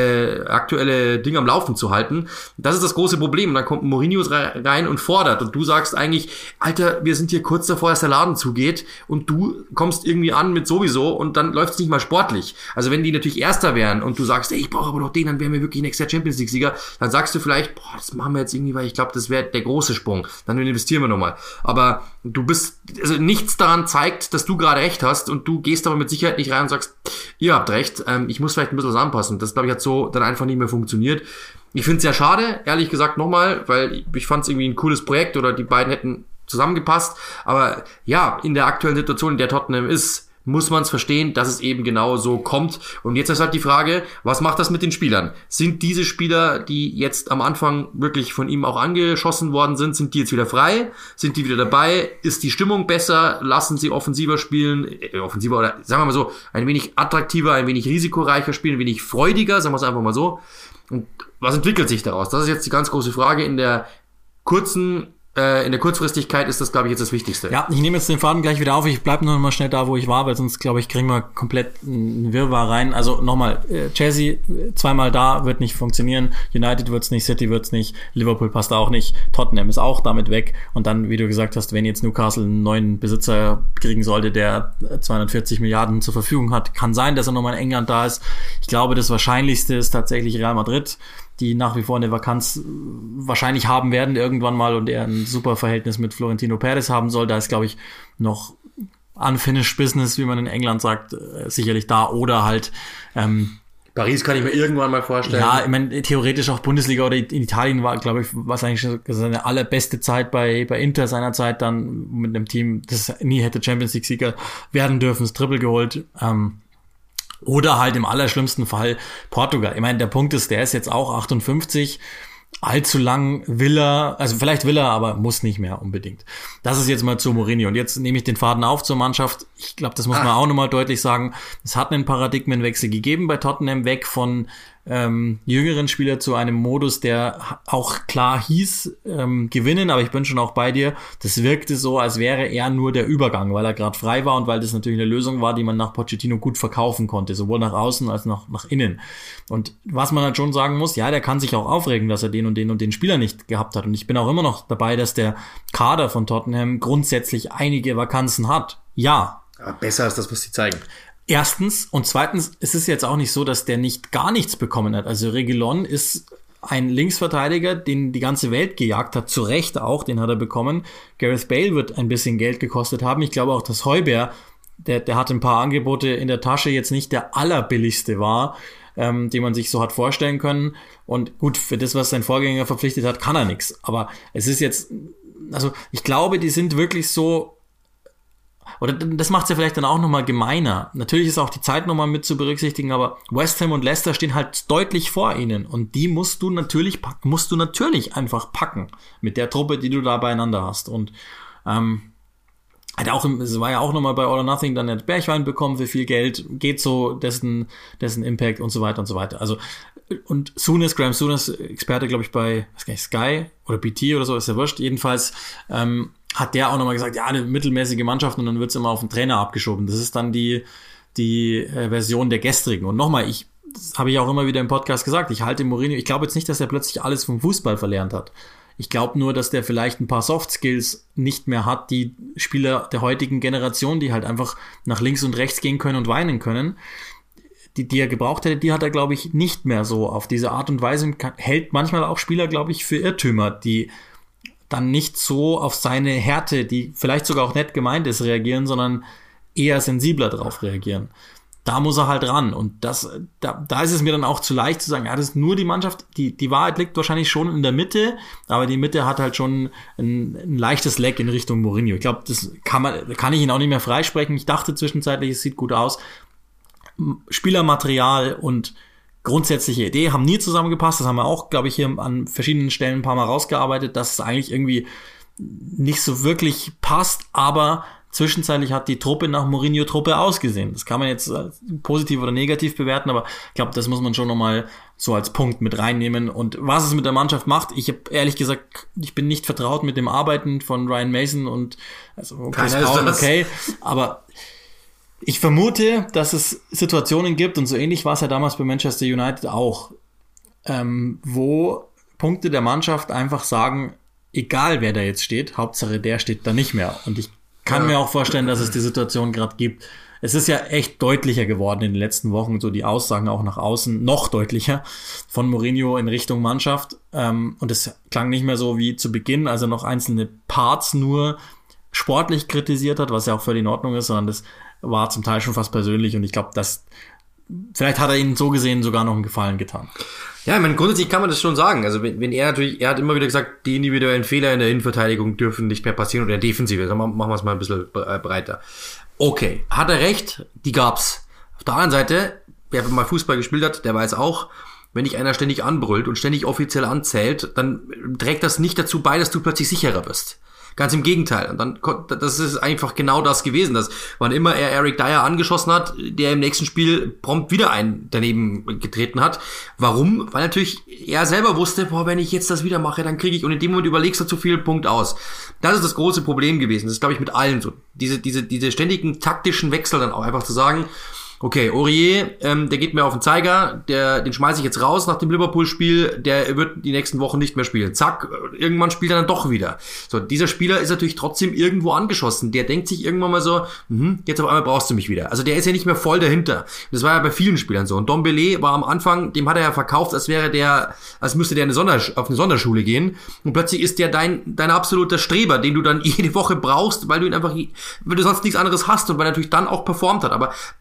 Ding am Laufen zu halten. Das ist das große Problem. Und dann kommt Mourinho rein und fordert, und du sagst eigentlich, Alter, wir sind hier kurz davor, dass der Laden zugeht, und du kommst irgendwie an mit sowieso, und dann läuft es nicht mal sportlich. Also wenn die natürlich Erster wären und du sagst, ey, ich brauche aber noch den, dann wären wir wirklich nächstes Jahr Champions League Sieger, dann sagst du vielleicht, boah, das machen wir jetzt irgendwie, weil ich glaube, das wäre der große Sprung. Dann investieren wir nochmal. Aber also nichts daran zeigt, dass du gerade recht hast, und du gehst aber mit Sicherheit nicht rein und sagst, ihr habt recht, ich muss vielleicht ein bisschen was anpassen. Das, glaube ich, hat so dann einfach nicht mehr funktioniert. Ich finde es sehr schade, ehrlich gesagt nochmal, weil ich fand es irgendwie ein cooles Projekt, oder die beiden hätten zusammengepasst. Aber ja, in der aktuellen Situation, in der Tottenham ist, muss man es verstehen, dass es eben genau so kommt. Und jetzt ist halt die Frage, was macht das mit den Spielern? Sind diese Spieler, die jetzt am Anfang wirklich von ihm auch angeschossen worden sind die jetzt wieder frei? Sind die wieder dabei? Ist die Stimmung besser? Lassen sie offensiver spielen? Offensiver, oder sagen wir mal so, ein wenig attraktiver, ein wenig risikoreicher spielen, ein wenig freudiger, sagen wir es einfach mal so. Und was entwickelt sich daraus? Das ist jetzt die ganz große Frage. In der Kurzfristigkeit ist das, glaube ich, jetzt das Wichtigste. Ja, ich nehme jetzt den Faden gleich wieder auf. Ich bleibe noch mal schnell da, wo ich war, weil sonst, glaube ich, kriegen wir komplett einen Wirrwarr rein. Also nochmal, Chelsea, zweimal da, wird nicht funktionieren. United wird's nicht, City wird's nicht, Liverpool passt auch nicht, Tottenham ist auch damit weg. Und dann, wie du gesagt hast, wenn jetzt Newcastle einen neuen Besitzer kriegen sollte, der 240 Milliarden zur Verfügung hat, kann sein, dass er nochmal in England da ist. Ich glaube, das Wahrscheinlichste ist tatsächlich Real Madrid, die nach wie vor eine Vakanz wahrscheinlich haben werden irgendwann mal, und er ein super Verhältnis mit Florentino Perez haben soll. Da ist, glaube ich, noch unfinished business, wie man in England sagt, sicherlich da. Oder halt Paris kann ich mir irgendwann mal vorstellen. Ja, ich meine, theoretisch auch Bundesliga oder in Italien war, glaube ich, was eigentlich seine allerbeste Zeit bei Inter seiner Zeit dann mit einem Team, das nie hätte Champions League Sieger werden dürfen, das Triple geholt. Oder halt im allerschlimmsten Fall Portugal. Ich meine, der Punkt ist, der ist jetzt auch 58. Allzu lang vielleicht will er, aber muss nicht mehr unbedingt. Das ist jetzt mal zu Mourinho. Und jetzt nehme ich den Faden auf zur Mannschaft. Ich glaube, das muss man auch nochmal deutlich sagen. Es hat einen Paradigmenwechsel gegeben bei Tottenham, weg von jüngeren Spieler zu einem Modus, der auch klar hieß, gewinnen, aber ich bin schon auch bei dir. Das wirkte so, als wäre er nur der Übergang, weil er gerade frei war und weil das natürlich eine Lösung war, die man nach Pochettino gut verkaufen konnte, sowohl nach außen als auch nach innen. Und was man halt schon sagen muss, ja, der kann sich auch aufregen, dass er den und den Spieler nicht gehabt hat. Und ich bin auch immer noch dabei, dass der Kader von Tottenham grundsätzlich einige Vakanzen hat. Ja. Aber besser als das, was sie zeigen. Erstens. Und zweitens, es ist jetzt auch nicht so, dass der nicht gar nichts bekommen hat. Also Reguilón ist ein Linksverteidiger, den die ganze Welt gejagt hat, zu Recht auch, den hat er bekommen. Gareth Bale wird ein bisschen Geld gekostet haben. Ich glaube auch, dass Højbjerg, der hatte ein paar Angebote in der Tasche, jetzt nicht der allerbilligste war, den man sich so hat vorstellen können. Und gut, für das, was sein Vorgänger verpflichtet hat, kann er nichts. Aber es ist jetzt, also ich glaube, die sind wirklich so, oder das macht es ja vielleicht dann auch nochmal gemeiner. Natürlich ist auch die Zeit nochmal mit zu berücksichtigen, aber West Ham und Leicester stehen halt deutlich vor ihnen und die musst du natürlich einfach packen mit der Truppe, die du da beieinander hast. Und es war ja auch nochmal bei All or Nothing, dann hat Bergwijn bekommen für viel Geld, geht so dessen Impact und so weiter und so weiter. Also und Graham Souness, Experte, glaube ich, bei Sky oder BT oder so, ist ja wurscht. Jedenfalls hat der auch nochmal gesagt, ja, eine mittelmäßige Mannschaft und dann wird's immer auf den Trainer abgeschoben. Das ist dann die Version der gestrigen. Und nochmal, das habe ich auch immer wieder im Podcast gesagt, ich halte Mourinho, ich glaube jetzt nicht, dass er plötzlich alles vom Fußball verlernt hat. Ich glaube nur, dass der vielleicht ein paar Soft-Skills nicht mehr hat, die Spieler der heutigen Generation, die halt einfach nach links und rechts gehen können und weinen können, die er gebraucht hätte, die hat er, glaube ich, nicht mehr so auf diese Art und Weise, hält manchmal auch Spieler, glaube ich, für Irrtümer, die dann nicht so auf seine Härte, die vielleicht sogar auch nett gemeint ist, reagieren, sondern eher sensibler drauf reagieren. Da muss er halt ran. Und da ist es mir dann auch zu leicht zu sagen, ja, das ist nur die Mannschaft, die Wahrheit liegt wahrscheinlich schon in der Mitte, aber die Mitte hat halt schon ein leichtes Leck in Richtung Mourinho. Ich glaube, das kann ich ihn auch nicht mehr freisprechen. Ich dachte zwischenzeitlich, es sieht gut aus. Spielermaterial und grundsätzliche Idee haben nie zusammengepasst. Das haben wir auch, glaube ich, hier an verschiedenen Stellen ein paar Mal rausgearbeitet, dass es eigentlich irgendwie nicht so wirklich passt, aber zwischenzeitlich hat die Truppe nach Mourinho-Truppe ausgesehen. Das kann man jetzt positiv oder negativ bewerten, aber ich glaube, das muss man schon nochmal so als Punkt mit reinnehmen. Und was es mit der Mannschaft macht, ich habe ehrlich gesagt, ich bin nicht vertraut mit dem Arbeiten von Ryan Mason und okay, aber ich vermute, dass es Situationen gibt, und so ähnlich war es ja damals bei Manchester United auch, wo Punkte der Mannschaft einfach sagen, egal wer da jetzt steht, Hauptsache der steht da nicht mehr. Und ich kann mir auch vorstellen, dass es die Situation gerade gibt. Es ist ja echt deutlicher geworden in den letzten Wochen, so die Aussagen auch nach außen, noch deutlicher von Mourinho in Richtung Mannschaft. Und es klang nicht mehr so wie zu Beginn, als er noch einzelne Parts nur sportlich kritisiert hat, was ja auch völlig in Ordnung ist, sondern das war zum Teil schon fast persönlich und ich glaube, vielleicht hat er ihnen so gesehen sogar noch einen Gefallen getan. Ja, ich meine, grundsätzlich kann man das schon sagen. Also wenn er hat immer wieder gesagt, die individuellen Fehler in der Innenverteidigung dürfen nicht mehr passieren oder in der Defensive. Also machen wir es mal ein bisschen breiter. Okay, hat er recht, die gab's. Auf der anderen Seite, wer mal Fußball gespielt hat, der weiß auch, wenn dich einer ständig anbrüllt und ständig offiziell anzählt, dann trägt das nicht dazu bei, dass du plötzlich sicherer bist. Ganz im Gegenteil. Und dann, das ist einfach genau das gewesen, dass wann immer er Eric Dyer angeschossen hat, der im nächsten Spiel prompt wieder einen daneben getreten hat. Warum? Weil natürlich er selber wusste, wenn ich jetzt das wieder mache, dann kriege ich, und in dem Moment überlegst du zu viel Punkt aus. Das ist das große Problem gewesen. Das ist, glaube ich, mit allen so. Diese ständigen taktischen Wechsel dann auch einfach zu sagen, okay, Aurier, der geht mir auf den Zeiger, den schmeiße ich jetzt raus nach dem Liverpool-Spiel, der wird die nächsten Wochen nicht mehr spielen. Zack, irgendwann spielt er dann doch wieder. So, dieser Spieler ist natürlich trotzdem irgendwo angeschossen. Der denkt sich irgendwann mal so, jetzt auf einmal brauchst du mich wieder. Also der ist ja nicht mehr voll dahinter. Das war ja bei vielen Spielern so. Und Dombele war am Anfang, dem hat er ja verkauft, als müsste der auf eine Sonderschule gehen. Und plötzlich ist der dein absoluter Streber, den du dann jede Woche brauchst, weil du sonst nichts anderes hast und weil er natürlich dann auch performt hat. Aber der ist natürlich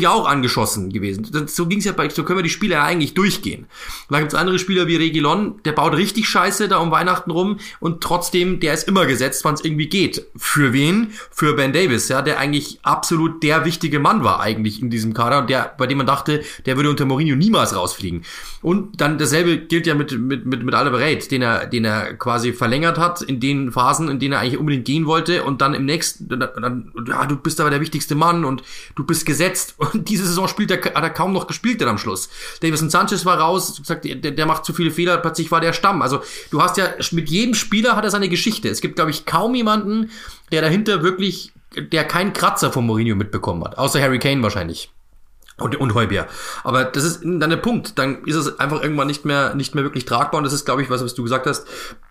ja auch angeschossen gewesen. So ging's ja so können wir die Spieler ja eigentlich durchgehen. Und da gibt's andere Spieler wie Reguilón, der baut richtig Scheiße da um Weihnachten rum und trotzdem, der ist immer gesetzt, wann es irgendwie geht. Für wen? Für Ben Davies, ja, der eigentlich absolut der wichtige Mann war eigentlich in diesem Kader und bei dem man dachte, der würde unter Mourinho niemals rausfliegen. Und dann dasselbe gilt ja mit Alderweireld, den er quasi verlängert hat in den Phasen, in denen er eigentlich unbedingt gehen wollte und dann im nächsten, ja, du bist aber der wichtigste Mann und du bist gesetzt. Und diese Saison hat er kaum noch gespielt dann am Schluss. Davison Sanchez war raus, gesagt, der macht zu viele Fehler, plötzlich war der Stamm. Also du hast ja, mit jedem Spieler hat er seine Geschichte. Es gibt, glaube ich, kaum jemanden, der dahinter wirklich, der keinen Kratzer von Mourinho mitbekommen hat. Außer Harry Kane wahrscheinlich. Und Højbjerg. Aber das ist dann der Punkt. Dann ist es einfach irgendwann nicht mehr wirklich tragbar. Und das ist, glaube ich, was du gesagt hast,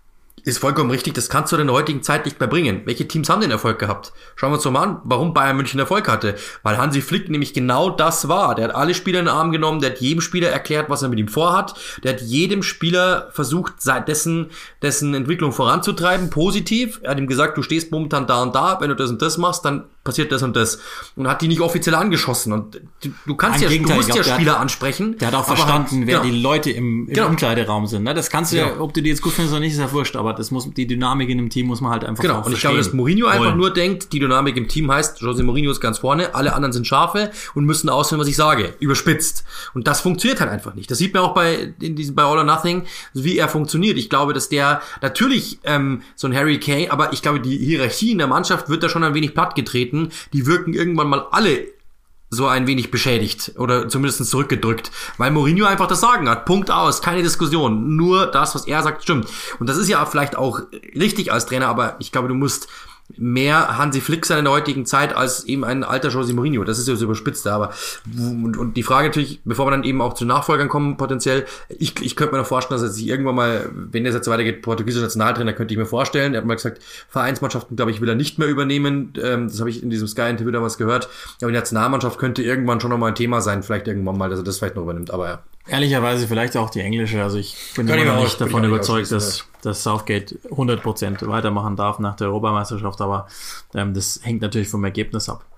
ist vollkommen richtig. Das kannst du in der heutigen Zeit nicht mehr bringen. Welche Teams haben den Erfolg gehabt? Schauen wir uns doch mal an, warum Bayern München Erfolg hatte. Weil Hansi Flick nämlich genau das war. Der hat alle Spieler in den Arm genommen, der hat jedem Spieler erklärt, was er mit ihm vorhat. Der hat jedem Spieler versucht, dessen Entwicklung voranzutreiben, positiv. Er hat ihm gesagt, du stehst momentan da und da, wenn du das und das machst, dann passiert das und das. Und hat die nicht offiziell angeschossen. Und du musst ja Spieler ansprechen. Der hat auch verstanden, wer die Leute im Umkleideraum sind. Ne? Das kannst du ja, ob du die jetzt gut findest oder nicht, ist ja wurscht. Aber die Dynamik in dem Team muss man halt einfach auch verstehen. Und ich glaube, dass Mourinho einfach nur denkt, die Dynamik im Team heißt, José Mourinho ist ganz vorne, alle anderen sind Schafe und müssen ausführen, was ich sage. Überspitzt. Und das funktioniert halt einfach nicht. Das sieht man auch bei All or Nothing, wie er funktioniert. Ich glaube, dass der natürlich so ein Harry Kane, aber ich glaube, die Hierarchie in der Mannschaft wird da schon ein wenig plattgetreten. Die wirken irgendwann mal alle so ein wenig beschädigt oder zumindest zurückgedrückt, weil Mourinho einfach das Sagen hat. Punkt aus, keine Diskussion. Nur das, was er sagt, stimmt. Und das ist ja vielleicht auch richtig als Trainer, aber ich glaube, du musst mehr Hansi Flick sein in der heutigen Zeit als eben ein alter José Mourinho. Das ist ja so überspitzt, aber und die Frage natürlich, bevor wir dann eben auch zu Nachfolgern kommen, potenziell, ich könnte mir noch vorstellen, dass er sich irgendwann mal, wenn es jetzt so weitergeht, portugiesischer Nationaltrainer, könnte ich mir vorstellen. Er hat mal gesagt, Vereinsmannschaften, glaube ich, will er nicht mehr übernehmen. Das habe ich in diesem Sky-Interview damals gehört. Aber die Nationalmannschaft könnte irgendwann schon nochmal ein Thema sein, vielleicht irgendwann mal, dass er das vielleicht noch übernimmt, aber ja. Ehrlicherweise vielleicht auch die englische. Also ich bin immer noch nicht davon überzeugt, dass Southgate 100% weitermachen darf nach der Europameisterschaft, aber das hängt natürlich vom Ergebnis ab.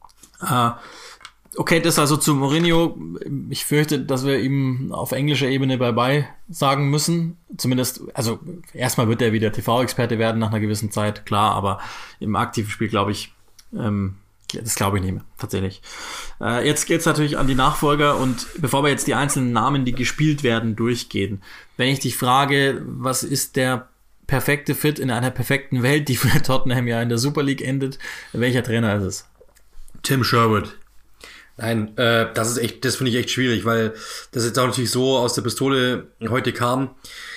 Okay, das also zu Mourinho. Ich fürchte, dass wir ihm auf englischer Ebene bye-bye sagen müssen. Zumindest, also erstmal wird er wieder TV-Experte werden nach einer gewissen Zeit, klar, aber im aktiven Spiel glaube ich, das glaube ich nicht mehr, tatsächlich. Jetzt geht's natürlich an die Nachfolger und bevor wir jetzt die einzelnen Namen, die gespielt werden, durchgehen. Wenn ich dich frage, was ist der perfekte Fit in einer perfekten Welt, die für Tottenham ja in der Super League endet, welcher Trainer ist es? Tim Sherwood. Nein, das finde ich echt schwierig, weil das jetzt auch natürlich so aus der Pistole heute kam.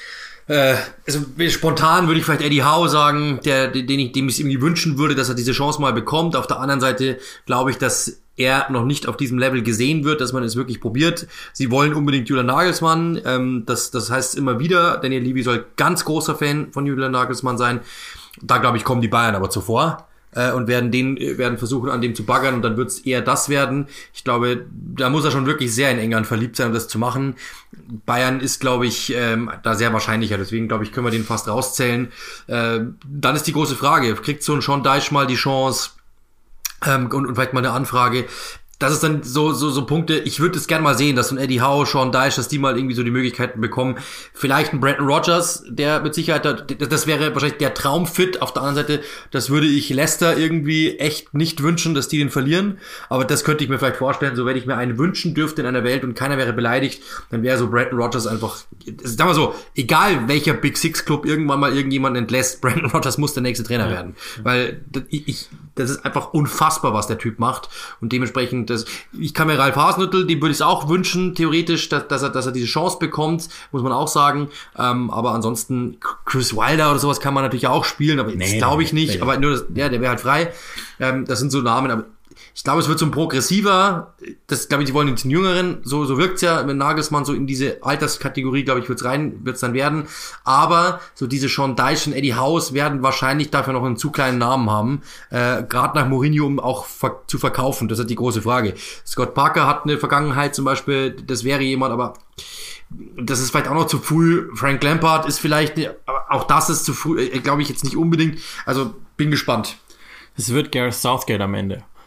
Also spontan würde ich vielleicht Eddie Howe sagen, dem ich es irgendwie wünschen würde, dass er diese Chance mal bekommt. Auf der anderen Seite glaube ich, dass er noch nicht auf diesem Level gesehen wird, dass man es wirklich probiert. Sie wollen unbedingt Julian Nagelsmann. Das heißt immer wieder, Daniel Levy soll ganz großer Fan von Julian Nagelsmann sein. Da glaube ich, kommen die Bayern aber zuvor. Und werden versuchen, an dem zu baggern und dann wird es eher das werden. Ich glaube, da muss er schon wirklich sehr in England verliebt sein, um das zu machen. Bayern ist, glaube ich, da sehr wahrscheinlicher. Deswegen, glaube ich, können wir den fast rauszählen. Dann ist die große Frage, kriegt so ein Sean Dyche mal die Chance und vielleicht mal eine Anfrage? Das ist dann so Punkte, ich würde es gerne mal sehen, dass so ein Eddie Howe, Sean Dyche, dass die mal irgendwie so die Möglichkeiten bekommen. Vielleicht ein Brendan Rodgers, der mit Sicherheit, das wäre wahrscheinlich der Traumfit. Auf der anderen Seite, das würde ich Leicester irgendwie echt nicht wünschen, dass die den verlieren. Aber das könnte ich mir vielleicht vorstellen, so wenn ich mir einen wünschen dürfte in einer Welt und keiner wäre beleidigt, dann wäre so Brendan Rodgers einfach, sagen wir so, egal welcher Big Six Club irgendwann mal irgendjemanden entlässt, Brendan Rodgers muss der nächste Trainer werden. Weil das ist einfach unfassbar, was der Typ macht. Und dementsprechend, ich kann mir Ralf Hasenhüttl, dem würde ich es auch wünschen, theoretisch, dass er diese Chance bekommt, muss man auch sagen. Aber ansonsten, Chris Wilder oder sowas kann man natürlich auch spielen, aber das glaube ich nicht. Aber nur, der wäre halt frei. Das sind so Namen, aber ich glaube, es wird so ein progressiver, das glaube ich, die wollen den Jüngeren, so wirkt's ja mit Nagelsmann, so in diese Alterskategorie, glaube ich, wird's dann werden. Aber so diese Sean Dyche und Eddie Howe werden wahrscheinlich dafür noch einen zu kleinen Namen haben, gerade nach Mourinho, um auch zu verkaufen. Das ist die große Frage. Scott Parker hat eine Vergangenheit zum Beispiel, das wäre jemand, aber das ist vielleicht auch noch zu früh. Frank Lampard ist vielleicht, aber auch das ist zu früh, glaube ich jetzt nicht unbedingt. Also bin gespannt. Es wird Gareth Southgate am Ende.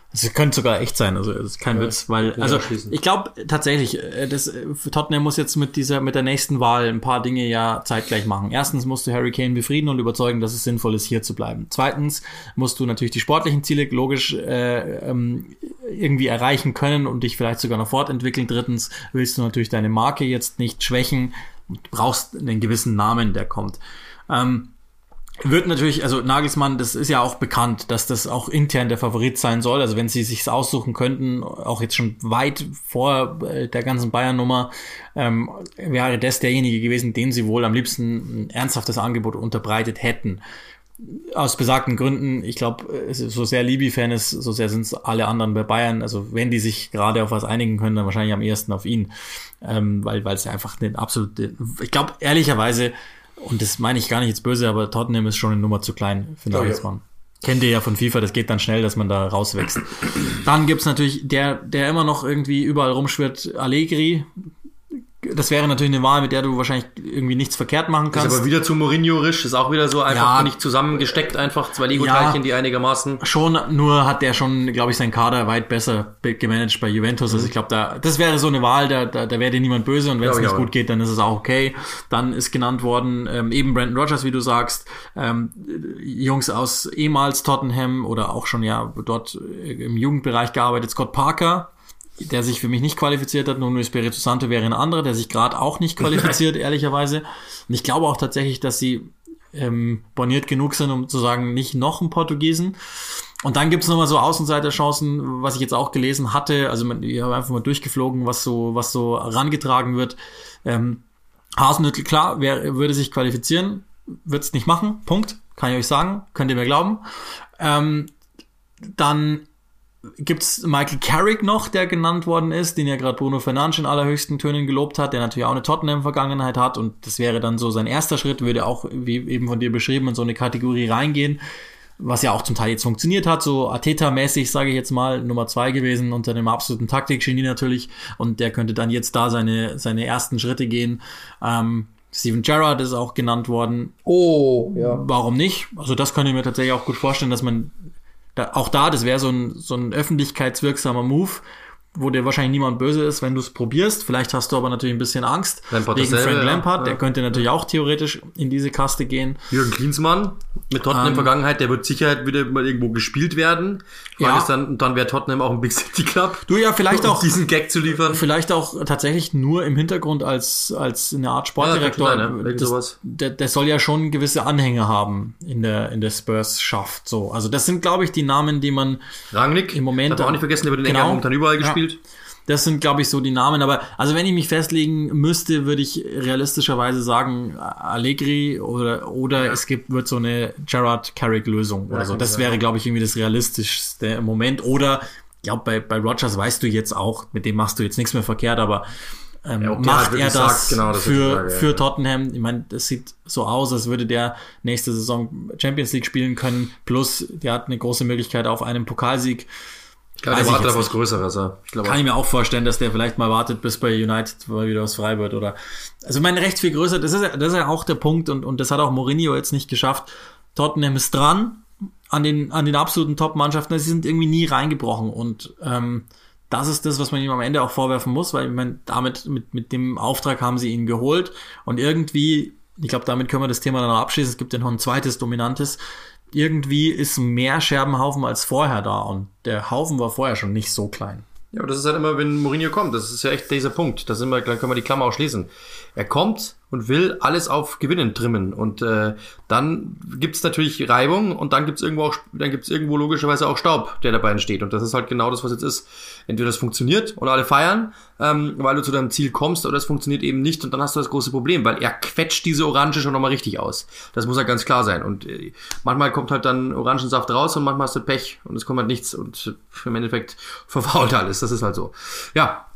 Es könnte sogar echt sein, also das ist kein Witz, weil, also ich glaube tatsächlich, Tottenham muss jetzt mit der nächsten Wahl ein paar Dinge ja zeitgleich machen. Erstens musst du Harry Kane befrieden und überzeugen, dass es sinnvoll ist, hier zu bleiben. Zweitens musst du natürlich die sportlichen Ziele logisch irgendwie erreichen können und dich vielleicht sogar noch fortentwickeln. Drittens willst du natürlich deine Marke jetzt nicht schwächen, du brauchst einen gewissen Namen, der kommt. Wird natürlich, also Nagelsmann, das ist ja auch bekannt, dass das auch intern der Favorit sein soll. Also wenn sie sich's aussuchen könnten, auch jetzt schon weit vor der ganzen Bayern-Nummer, wäre das derjenige gewesen, den sie wohl am liebsten ein ernsthaftes Angebot unterbreitet hätten. Aus besagten Gründen, ich glaube, so sehr Libi-Fan ist, so sehr sind es alle anderen bei Bayern. Also wenn die sich gerade auf was einigen können, dann wahrscheinlich am ehesten auf ihn. Weil es einfach eine absolute, ich glaube, ehrlicherweise, und das meine ich gar nicht jetzt böse, aber Tottenham ist schon eine Nummer zu klein für Nagelsmann. Ja. Kennt ihr ja von FIFA, das geht dann schnell, dass man da rauswächst. Dann gibt's natürlich der immer noch irgendwie überall rumschwirrt, Allegri. Das wäre natürlich eine Wahl, mit der du wahrscheinlich irgendwie nichts verkehrt machen kannst. Ist aber wieder zu Mourinho-risch, ist auch wieder so einfach nicht zusammengesteckt, einfach zwei Lego-Teilchen, die einigermaßen... Schon, nur hat der schon, glaube ich, seinen Kader weit besser gemanagt bei Juventus. Also ich glaube, das wäre so eine Wahl, da wäre dir niemand böse und wenn es nicht gut geht, dann ist es auch okay. Dann ist genannt worden, eben Brendan Rodgers, wie du sagst, Jungs aus ehemals Tottenham oder auch schon dort im Jugendbereich gearbeitet, Scott Parker, der sich für mich nicht qualifiziert hat. Nuno Espirito Santo wäre ein anderer, der sich gerade auch nicht qualifiziert, ehrlicherweise. Und ich glaube auch tatsächlich, dass sie borniert genug sind, um zu sagen, nicht noch einen Portugiesen. Und dann gibt's nochmal so Außenseiterchancen, was ich jetzt auch gelesen hatte. Also ich habe einfach mal durchgeflogen, was so herangetragen wird. Hasenhüttl, klar, würde sich qualifizieren, wird's nicht machen, Punkt. Kann ich euch sagen, könnt ihr mir glauben. Dann gibt's Michael Carrick noch, der genannt worden ist, den ja gerade Bruno Fernandes in allerhöchsten Tönen gelobt hat, der natürlich auch eine Tottenham-Vergangenheit hat und das wäre dann so sein erster Schritt, würde auch, wie eben von dir beschrieben, in so eine Kategorie reingehen, was ja auch zum Teil jetzt funktioniert hat, so Arteta-mäßig, sage ich jetzt mal, Nummer 2 gewesen, unter dem absoluten Taktikgenie natürlich und der könnte dann jetzt da seine ersten Schritte gehen. Steven Gerrard ist auch genannt worden. Oh, ja. Warum nicht? Also das könnte ich mir tatsächlich auch gut vorstellen, dass man das wäre so ein öffentlichkeitswirksamer Move, wo dir wahrscheinlich niemand böse ist, wenn du es probierst. Vielleicht hast du aber natürlich ein bisschen Angst Lampard wegen Frank Lampard. Ja. Der könnte natürlich auch theoretisch in diese Kaste gehen. Jürgen Klinsmann mit Tottenham Vergangenheit, der wird sicher wieder mal irgendwo gespielt werden. Dann wäre Tottenham auch ein Big City Club. Du ja vielleicht auch diesen Gag zu liefern. Vielleicht auch tatsächlich nur im Hintergrund als eine Art Sportdirektor. Der soll ja schon gewisse Anhänger haben in der Spurs-Schaft. So, also das sind, glaube ich, die Namen, die man Rangnick, im Moment darf man auch nicht vergessen, der wird in England momentan überall gespielt. Das sind, glaube ich, so die Namen. Aber also wenn ich mich festlegen müsste, würde ich realistischerweise sagen Allegri oder es wird so eine Gerrard-Carrick-Lösung oder so. Das wäre, glaube ich, irgendwie das Realistischste im Moment. Oder, ich glaube, bei Rodgers weißt du jetzt auch, mit dem machst du jetzt nichts mehr verkehrt, aber macht er das für Tottenham? Ich meine, das sieht so aus, als würde der nächste Saison Champions League spielen können. Plus, der hat eine große Möglichkeit auf einen Pokalsieg. Ich glaube, der wartet auf was Größeres. Kann ich mir auch vorstellen, dass der vielleicht mal wartet, bis bei United mal wieder was frei wird. Oder also ich meine, recht viel größer. Das ist ja auch der Punkt und das hat auch Mourinho jetzt nicht geschafft. Tottenham ist dran an den absoluten Top-Mannschaften. Sie sind irgendwie nie reingebrochen und das ist das, was man ihm am Ende auch vorwerfen muss, weil ich meine, damit mit dem Auftrag haben sie ihn geholt und irgendwie, ich glaube, damit können wir das Thema dann noch abschließen. Es gibt ja noch ein zweites dominantes. Irgendwie ist mehr Scherbenhaufen als vorher da und der Haufen war vorher schon nicht so klein. Ja, aber das ist halt immer, wenn Mourinho kommt, das ist ja echt dieser Punkt. Da können wir die Klammer auch schließen. Er kommt und will alles auf Gewinnen trimmen und dann gibt's natürlich Reibung und dann gibt's irgendwo logischerweise auch Staub, der dabei entsteht und das ist halt genau das, was jetzt ist. Entweder das funktioniert und alle feiern, weil du zu deinem Ziel kommst, oder es funktioniert eben nicht und dann hast du das große Problem, weil er quetscht diese Orange schon nochmal richtig aus. Das muss halt ganz klar sein und manchmal kommt halt dann Orangensaft raus und manchmal hast du Pech und es kommt halt nichts und im Endeffekt verfault alles. Das ist halt so. Ja,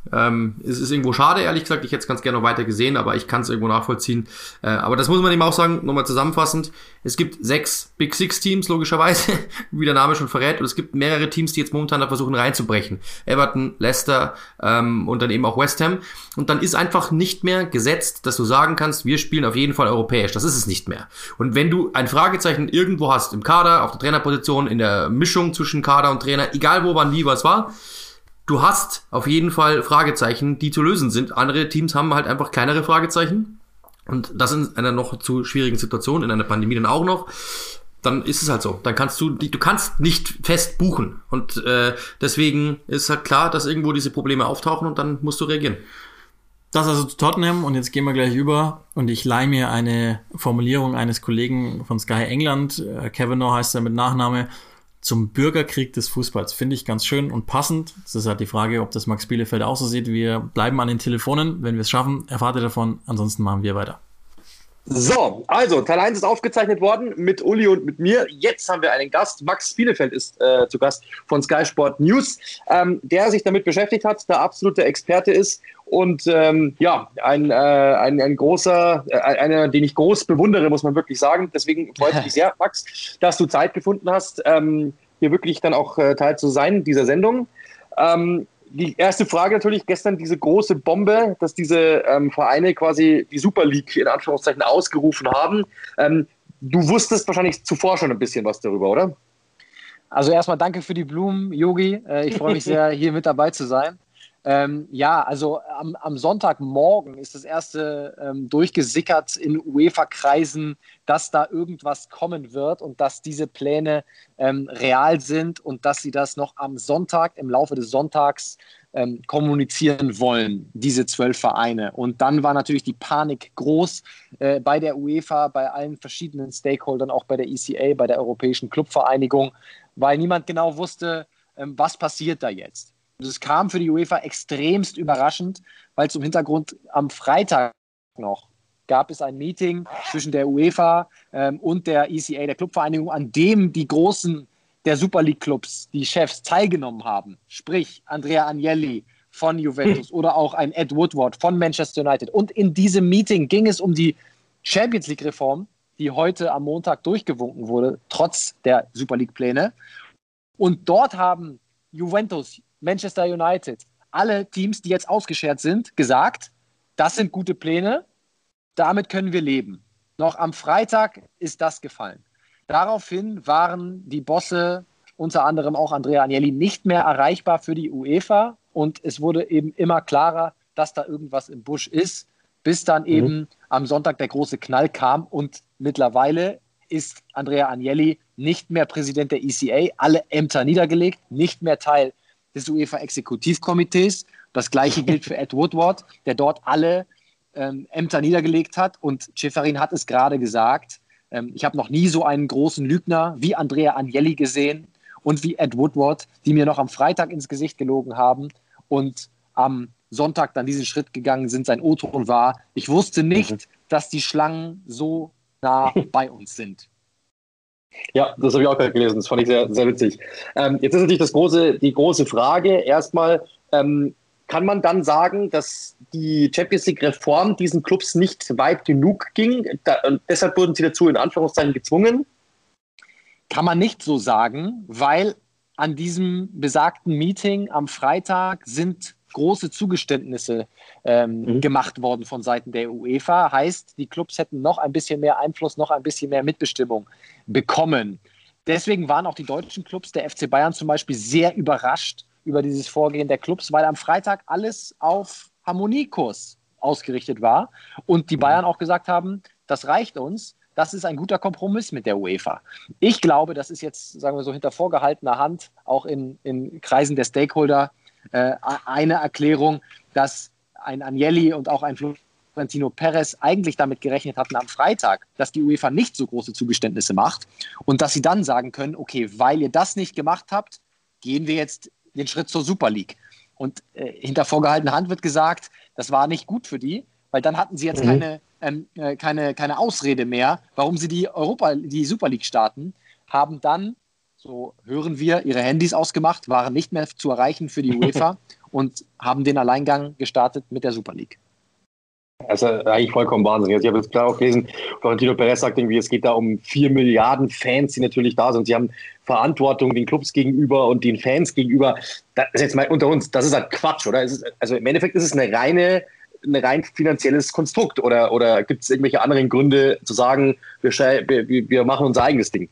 Es ist irgendwo schade, ehrlich gesagt. Ich hätte es ganz gerne noch weiter gesehen, aber ich kann es irgendwo nachvollziehen. Aber das muss man eben auch sagen, nochmal zusammenfassend. Es gibt 6 Big Six Teams, logischerweise, wie der Name schon verrät. Und es gibt mehrere Teams, die jetzt momentan da versuchen reinzubrechen. Everton, Leicester und dann eben auch West Ham. Und dann ist einfach nicht mehr gesetzt, dass du sagen kannst, wir spielen auf jeden Fall europäisch. Das ist es nicht mehr. Und wenn du ein Fragezeichen irgendwo hast, im Kader, auf der Trainerposition, in der Mischung zwischen Kader und Trainer, egal wo, wann, wie, was war, du hast auf jeden Fall Fragezeichen, die zu lösen sind. Andere Teams haben halt einfach kleinere Fragezeichen. Und das in einer noch zu schwierigen Situation, in einer Pandemie dann auch noch. Dann ist es halt so. Dann kannst du kannst nicht fest buchen. Und deswegen ist halt klar, dass irgendwo diese Probleme auftauchen und dann musst du reagieren. Das also zu Tottenham und jetzt gehen wir gleich über und ich leihe mir eine Formulierung eines Kollegen von Sky England, Kavanagh heißt er mit Nachname, zum Bürgerkrieg des Fußballs. Finde ich ganz schön und passend. Das ist halt die Frage, ob das Max Bielefeld auch so sieht. Wir bleiben an den Telefonen. Wenn wir es schaffen, erfahrt ihr davon. Ansonsten machen wir weiter. So, also Teil 1 ist aufgezeichnet worden mit Uli und mit mir. Jetzt haben wir einen Gast. Max Bielefeld ist zu Gast von Sky Sport News, der sich damit beschäftigt hat, der absolute Experte ist und ein großer, einer, den ich groß bewundere, muss man wirklich sagen. Deswegen freut es mich sehr, Max, dass du Zeit gefunden hast, hier wirklich dann auch Teil zu sein dieser Sendung. Die erste Frage natürlich, gestern diese große Bombe, dass diese Vereine quasi die Super League in Anführungszeichen ausgerufen haben. Du wusstest wahrscheinlich zuvor schon ein bisschen was darüber, oder? Also erstmal danke für die Blumen, Yogi. Ich freue mich sehr, hier mit dabei zu sein. Also am Sonntagmorgen ist das erste durchgesickert in UEFA-Kreisen, dass da irgendwas kommen wird und dass diese Pläne real sind und dass sie das noch am Sonntag, im Laufe des Sonntags kommunizieren wollen, diese 12 Vereine. Und dann war natürlich die Panik groß bei der UEFA, bei allen verschiedenen Stakeholdern, auch bei der ECA, bei der Europäischen Clubvereinigung, weil niemand genau wusste, was passiert da jetzt. Das kam für die UEFA extremst überraschend, weil zum Hintergrund am Freitag noch gab es ein Meeting zwischen der UEFA und der ECA, der Clubvereinigung, an dem die Großen der Super League-Clubs, die Chefs, teilgenommen haben. Sprich, Andrea Agnelli von Juventus oder auch ein Ed Woodward von Manchester United. Und in diesem Meeting ging es um die Champions League-Reform, die heute am Montag durchgewunken wurde, trotz der Super League-Pläne. Und dort haben Juventus, Manchester United, alle Teams, die jetzt ausgeschert sind, gesagt, das sind gute Pläne, damit können wir leben. Noch am Freitag ist das gefallen. Daraufhin waren die Bosse, unter anderem auch Andrea Agnelli, nicht mehr erreichbar für die UEFA und es wurde eben immer klarer, dass da irgendwas im Busch ist, bis dann eben am Sonntag der große Knall kam und mittlerweile ist Andrea Agnelli nicht mehr Präsident der ECA, alle Ämter niedergelegt, nicht mehr Teil des UEFA-Exekutivkomitees. Das Gleiche gilt für Ed Woodward, der dort alle Ämter niedergelegt hat. Und Ceferin hat es gerade gesagt, ich habe noch nie so einen großen Lügner wie Andrea Agnelli gesehen und wie Ed Woodward, die mir noch am Freitag ins Gesicht gelogen haben und am Sonntag dann diesen Schritt gegangen sind. Sein O-Ton war, ich wusste nicht, dass die Schlangen so nah bei uns sind. Ja, das habe ich auch gerade gelesen. Das fand ich sehr, sehr witzig. Jetzt ist natürlich die große Frage. Erstmal, kann man dann sagen, dass die Champions League-Reform diesen Clubs nicht weit genug ging? Und deshalb wurden sie dazu in Anführungszeichen gezwungen? Kann man nicht so sagen, weil an diesem besagten Meeting am Freitag sind große Zugeständnisse gemacht worden von Seiten der UEFA. Heißt, die Clubs hätten noch ein bisschen mehr Einfluss, noch ein bisschen mehr Mitbestimmung bekommen. Deswegen waren auch die deutschen Clubs, der FC Bayern zum Beispiel, sehr überrascht über dieses Vorgehen der Clubs, weil am Freitag alles auf Harmoniekurs ausgerichtet war und die Bayern auch gesagt haben, das reicht uns, das ist ein guter Kompromiss mit der UEFA. Ich glaube, das ist jetzt, sagen wir so, hinter vorgehaltener Hand, auch in Kreisen der Stakeholder, eine Erklärung, dass ein Agnelli und auch ein Florentino Perez eigentlich damit gerechnet hatten am Freitag, dass die UEFA nicht so große Zugeständnisse macht und dass sie dann sagen können, okay, weil ihr das nicht gemacht habt, gehen wir jetzt den Schritt zur Super League. Und hinter vorgehaltener Hand wird gesagt, das war nicht gut für die, weil dann hatten sie jetzt keine Ausrede mehr, warum sie die Super League starten, haben dann so hören wir, ihre Handys ausgemacht, waren nicht mehr zu erreichen für die UEFA und haben den Alleingang gestartet mit der Super League. Das ist eigentlich vollkommen wahnsinnig. Also ich habe jetzt klar auch gelesen, Florentino Perez sagt irgendwie, es geht da um 4 Milliarden Fans, die natürlich da sind. Sie haben Verantwortung den Clubs gegenüber und den Fans gegenüber. Das ist jetzt mal unter uns, das ist halt Quatsch, oder? Also im Endeffekt ist es ein rein finanzielles Konstrukt, oder gibt es irgendwelche anderen Gründe zu sagen, wir machen unser eigenes Ding?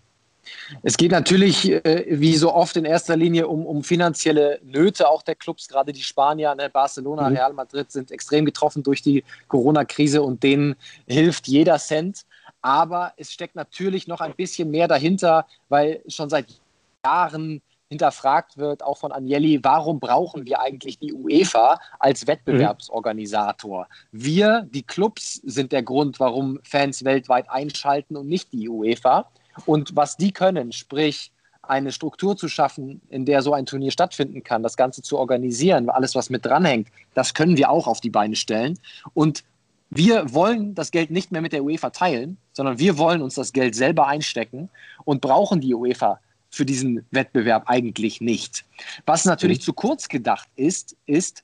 Es geht natürlich, wie so oft in erster Linie um finanzielle Nöte auch der Clubs, gerade die Spanier, ne, Barcelona, Real Madrid sind extrem getroffen durch die Corona-Krise und denen hilft jeder Cent. Aber es steckt natürlich noch ein bisschen mehr dahinter, weil schon seit Jahren hinterfragt wird, auch von Agnelli, warum brauchen wir eigentlich die UEFA als Wettbewerbsorganisator? Wir, die Clubs, sind der Grund, warum Fans weltweit einschalten und nicht die UEFA. Und was die können, sprich eine Struktur zu schaffen, in der so ein Turnier stattfinden kann, das Ganze zu organisieren, alles, was mit dranhängt, das können wir auch auf die Beine stellen. Und wir wollen das Geld nicht mehr mit der UEFA teilen, sondern wir wollen uns das Geld selber einstecken und brauchen die UEFA für diesen Wettbewerb eigentlich nicht. Was natürlich zu kurz gedacht ist,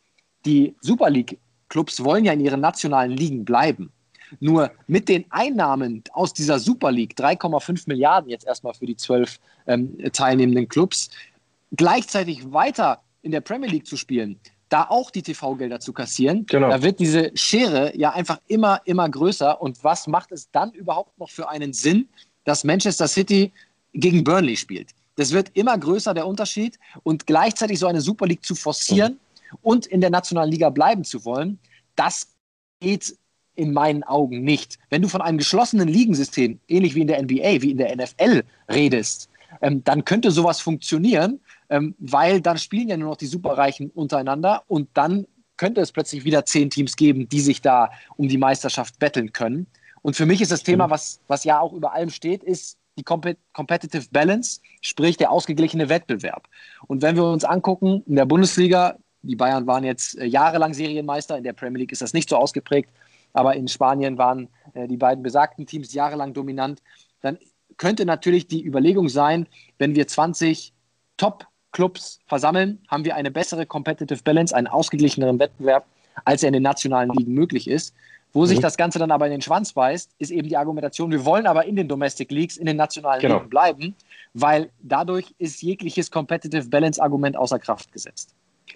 die Super League-Clubs wollen ja in ihren nationalen Ligen bleiben. Nur mit den Einnahmen aus dieser Super League, 3,5 Milliarden jetzt erstmal für die 12 teilnehmenden Clubs, gleichzeitig weiter in der Premier League zu spielen, da auch die TV-Gelder zu kassieren, da wird diese Schere ja einfach immer größer. Und was macht es dann überhaupt noch für einen Sinn, dass Manchester City gegen Burnley spielt? Das wird immer größer, der Unterschied. Und gleichzeitig so eine Super League zu forcieren und in der nationalen Liga bleiben zu wollen, das geht in meinen Augen nicht. Wenn du von einem geschlossenen Ligensystem, ähnlich wie in der NBA, wie in der NFL redest, dann könnte sowas funktionieren, weil dann spielen ja nur noch die Superreichen untereinander und dann könnte es plötzlich wieder 10 Teams geben, die sich da um die Meisterschaft betteln können. Und für mich ist das Thema, was ja auch über allem steht, ist die Competitive Balance, sprich der ausgeglichene Wettbewerb. Und wenn wir uns angucken, in der Bundesliga, die Bayern waren jetzt jahrelang Serienmeister, in der Premier League ist das nicht so ausgeprägt, aber in Spanien waren die beiden besagten Teams jahrelang dominant, dann könnte natürlich die Überlegung sein, wenn wir 20 Top-Clubs versammeln, haben wir eine bessere Competitive Balance, einen ausgeglicheneren Wettbewerb, als er in den nationalen Ligen möglich ist. Wo sich das Ganze dann aber in den Schwanz beißt, ist eben die Argumentation, wir wollen aber in den Domestic Leagues, in den nationalen Ligen bleiben, weil dadurch ist jegliches Competitive Balance-Argument außer Kraft gesetzt.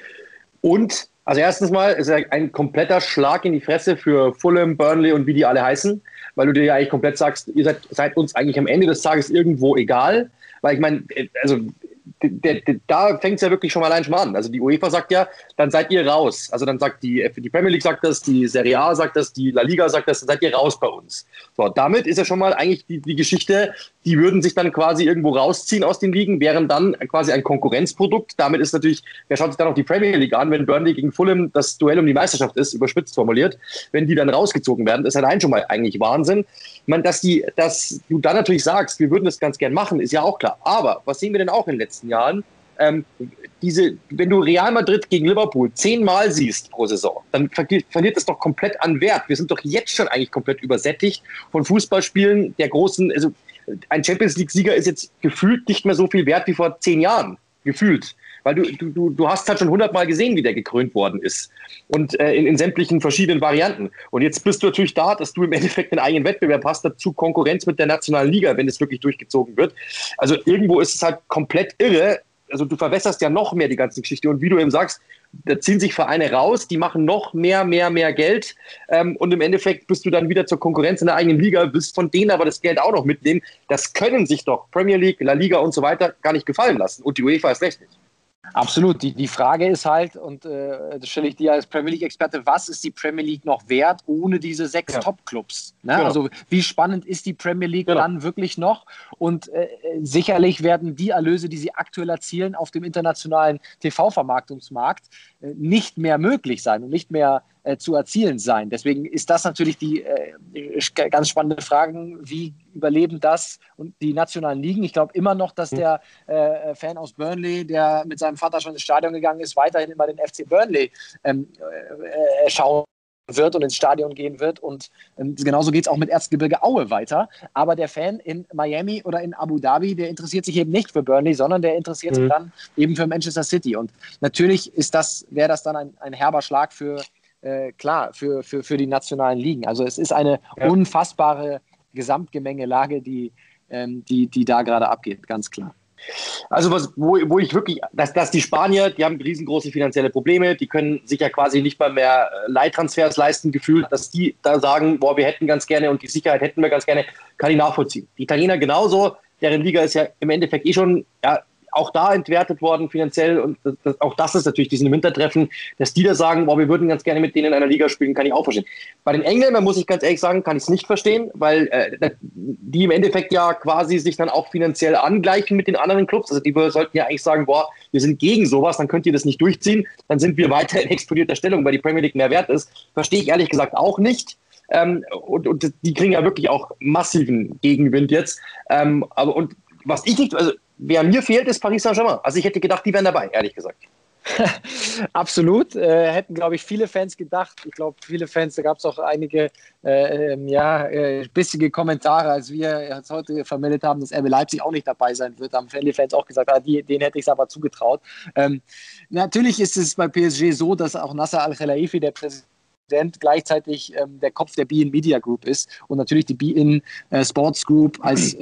Und, also erstens mal, ist ja ein kompletter Schlag in die Fresse für Fulham, Burnley und wie die alle heißen, weil du dir ja eigentlich komplett sagst, ihr seid uns eigentlich am Ende des Tages irgendwo egal, weil ich meine, also da fängt es ja wirklich schon mal an. Also die UEFA sagt ja, dann seid ihr raus. Also dann sagt die Premier League sagt das, die Serie A sagt das, die La Liga sagt das, dann seid ihr raus bei uns. So, damit ist ja schon mal eigentlich die Geschichte, die würden sich dann quasi irgendwo rausziehen aus den Ligen, wären dann quasi ein Konkurrenzprodukt. Damit ist natürlich, wer schaut sich dann auch die Premier League an, wenn Burnley gegen Fulham das Duell um die Meisterschaft ist, überspitzt formuliert, wenn die dann rausgezogen werden, ist allein schon mal eigentlich Wahnsinn. Ich meine, dass du dann natürlich sagst, wir würden das ganz gern machen, ist ja auch klar. Aber was sehen wir denn auch in den letzten Jahren? Wenn du Real Madrid gegen Liverpool 10-mal siehst pro Saison, dann verliert das doch komplett an Wert. Wir sind doch jetzt schon eigentlich komplett übersättigt von Fußballspielen der großen, also ein Champions League-Sieger ist jetzt gefühlt nicht mehr so viel wert wie vor 10 Jahren. Gefühlt. Weil du hast halt schon 100-mal gesehen, wie der gekrönt worden ist. Und in sämtlichen verschiedenen Varianten. Und jetzt bist du natürlich da, dass du im Endeffekt einen eigenen Wettbewerb hast, dazu Konkurrenz mit der nationalen Liga, wenn es wirklich durchgezogen wird. Also irgendwo ist es halt komplett irre. Also du verwässerst ja noch mehr die ganze Geschichte. Und wie du eben sagst, da ziehen sich Vereine raus, die machen noch mehr Geld. Und im Endeffekt bist du dann wieder zur Konkurrenz in der eigenen Liga, willst von denen aber das Geld auch noch mitnehmen. Das können sich doch Premier League, La Liga und so weiter gar nicht gefallen lassen. Und die UEFA ist recht nicht. Absolut. Die Frage ist halt, und das stelle ich dir als Premier League-Experte, was ist die Premier League noch wert ohne diese 6 Top-Clubs? Ne? Genau. Also wie spannend ist die Premier League dann wirklich noch? Und sicherlich werden die Erlöse, die sie aktuell erzielen auf dem internationalen TV-Vermarktungsmarkt, nicht mehr möglich sein und nicht mehr zu erzielen sein. Deswegen ist das natürlich die ganz spannende Frage, wie überleben das und die nationalen Ligen. Ich glaube immer noch, dass der Fan aus Burnley, der mit seinem Vater schon ins Stadion gegangen ist, weiterhin immer den FC Burnley schauen wird und ins Stadion gehen wird. Und genauso geht es auch mit Erzgebirge Aue weiter. Aber der Fan in Miami oder in Abu Dhabi, der interessiert sich eben nicht für Burnley, sondern der interessiert sich dann eben für Manchester City. Und natürlich wäre das dann ein herber Schlag für die nationalen Ligen. Also es ist eine unfassbare Gesamtgemengelage, die da gerade abgeht, ganz klar. Also wo ich wirklich, dass die Spanier, die haben riesengroße finanzielle Probleme, die können sich ja quasi nicht mal mehr Leihtransfers leisten, gefühlt, dass die da sagen, boah, wir hätten ganz gerne und die Sicherheit hätten wir ganz gerne, kann ich nachvollziehen. Die Italiener genauso, deren Liga ist ja im Endeffekt schon auch da entwertet worden finanziell und auch das ist natürlich diesen Wintertreffen, dass die da sagen, boah, wir würden ganz gerne mit denen in einer Liga spielen, kann ich auch verstehen. Bei den Engländern, muss ich ganz ehrlich sagen, kann ich es nicht verstehen, weil die im Endeffekt ja quasi sich dann auch finanziell angleichen mit den anderen Clubs. Also die sollten ja eigentlich sagen, boah, wir sind gegen sowas, dann könnt ihr das nicht durchziehen, dann sind wir weiter in explodierter Stellung, weil die Premier League mehr wert ist. Verstehe ich ehrlich gesagt auch nicht. Und die kriegen ja wirklich auch massiven Gegenwind jetzt. Und was ich nicht, also wer mir fehlt, ist Paris Saint-Germain. Also ich hätte gedacht, die wären dabei, ehrlich gesagt. Absolut. Hätten, glaube ich, viele Fans gedacht. Ich glaube, viele Fans, da gab es auch einige bissige Kommentare, als wir jetzt heute vermeldet haben, dass RB Leipzig auch nicht dabei sein wird. Haben viele Fans auch gesagt, denen hätte ich es aber zugetraut. Natürlich ist es bei PSG so, dass auch Nasser Al-Khelaifi, der Präsident, gleichzeitig der Kopf der beIN Media Group ist und natürlich die beIN Sports Group als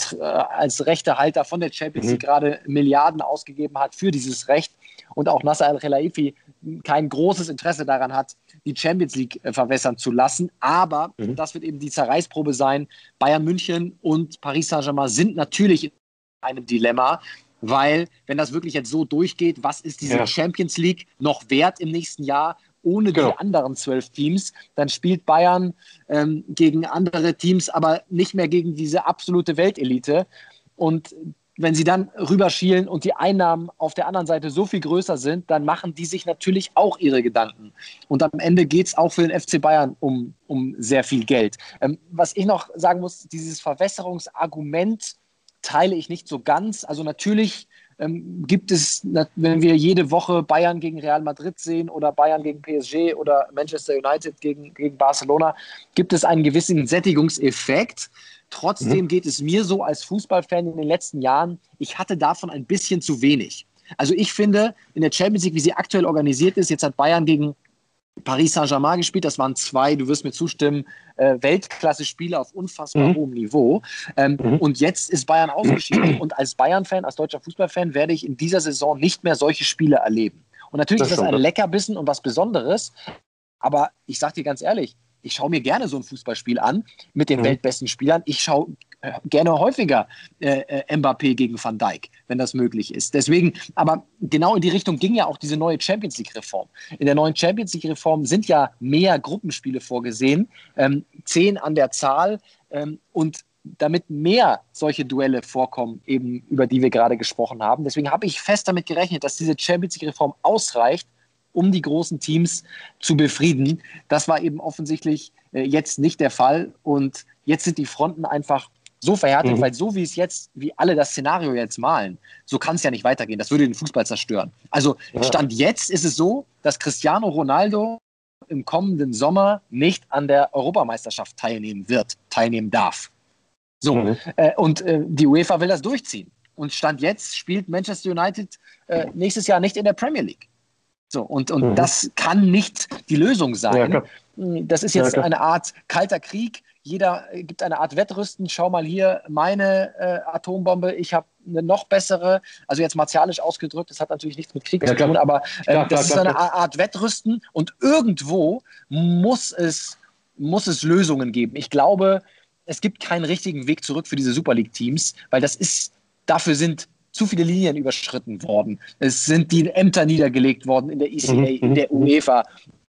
Rechtehalter von der Champions League gerade Milliarden ausgegeben hat für dieses Recht und auch Nasser Al-Khelaifi kein großes Interesse daran hat, die Champions League verwässern zu lassen. Aber das wird eben die Zerreißprobe sein. Bayern München und Paris Saint-Germain sind natürlich in einem Dilemma, weil, wenn das wirklich jetzt so durchgeht, was ist diese Champions League noch wert im nächsten Jahr? Ohne die anderen 12 Teams, dann spielt Bayern gegen andere Teams, aber nicht mehr gegen diese absolute Weltelite. Und wenn sie dann rüberschielen und die Einnahmen auf der anderen Seite so viel größer sind, dann machen die sich natürlich auch ihre Gedanken. Und am Ende geht es auch für den FC Bayern um sehr viel Geld. Was ich noch sagen muss, dieses Verwässerungsargument teile ich nicht so ganz. Also natürlich gibt es, wenn wir jede Woche Bayern gegen Real Madrid sehen oder Bayern gegen PSG oder Manchester United gegen Barcelona, gibt es einen gewissen Sättigungseffekt. Trotzdem geht es mir so als Fußballfan in den letzten Jahren, ich hatte davon ein bisschen zu wenig. Also ich finde, in der Champions League, wie sie aktuell organisiert ist, jetzt hat Bayern gegen Paris Saint-Germain gespielt, das waren 2, du wirst mir zustimmen, Weltklasse-Spieler auf unfassbar hohem Niveau. Und jetzt ist Bayern ausgeschieden und als Bayern-Fan, als deutscher Fußballfan werde ich in dieser Saison nicht mehr solche Spiele erleben. Und natürlich ist das ein Leckerbissen und was Besonderes, aber ich sage dir ganz ehrlich, ich schaue mir gerne so ein Fußballspiel an mit den weltbesten Spielern. Ich schaue gerne häufiger Mbappé gegen Van Dijk, wenn das möglich ist. Deswegen, aber genau in die Richtung ging ja auch diese neue Champions League-Reform. In der neuen Champions League-Reform sind ja mehr Gruppenspiele vorgesehen, 10 an der Zahl und damit mehr solche Duelle vorkommen, eben über die wir gerade gesprochen haben. Deswegen habe ich fest damit gerechnet, dass diese Champions League-Reform ausreicht, um die großen Teams zu befrieden. Das war eben offensichtlich jetzt nicht der Fall. Und jetzt sind die Fronten einfach so verhärtet, weil so wie alle das Szenario jetzt malen, so kann es ja nicht weitergehen. Das würde den Fußball zerstören. Also Stand jetzt ist es so, dass Cristiano Ronaldo im kommenden Sommer nicht an der Europameisterschaft teilnehmen darf. So, und die UEFA will das durchziehen. Und Stand jetzt spielt Manchester United nächstes Jahr nicht in der Premier League. So, und das kann nicht die Lösung sein. Ja, das ist jetzt eine Art kalter Krieg. Jeder gibt eine Art Wettrüsten. Schau mal hier, meine Atombombe, ich habe eine noch bessere, also jetzt martialisch ausgedrückt, das hat natürlich nichts mit Krieg zu tun, aber das ist eine Art Wettrüsten und irgendwo muss es Lösungen geben. Ich glaube, es gibt keinen richtigen Weg zurück für diese Super League-Teams, weil dafür sind zu viele Linien überschritten worden. Es sind die Ämter niedergelegt worden in der ECA, in der UEFA.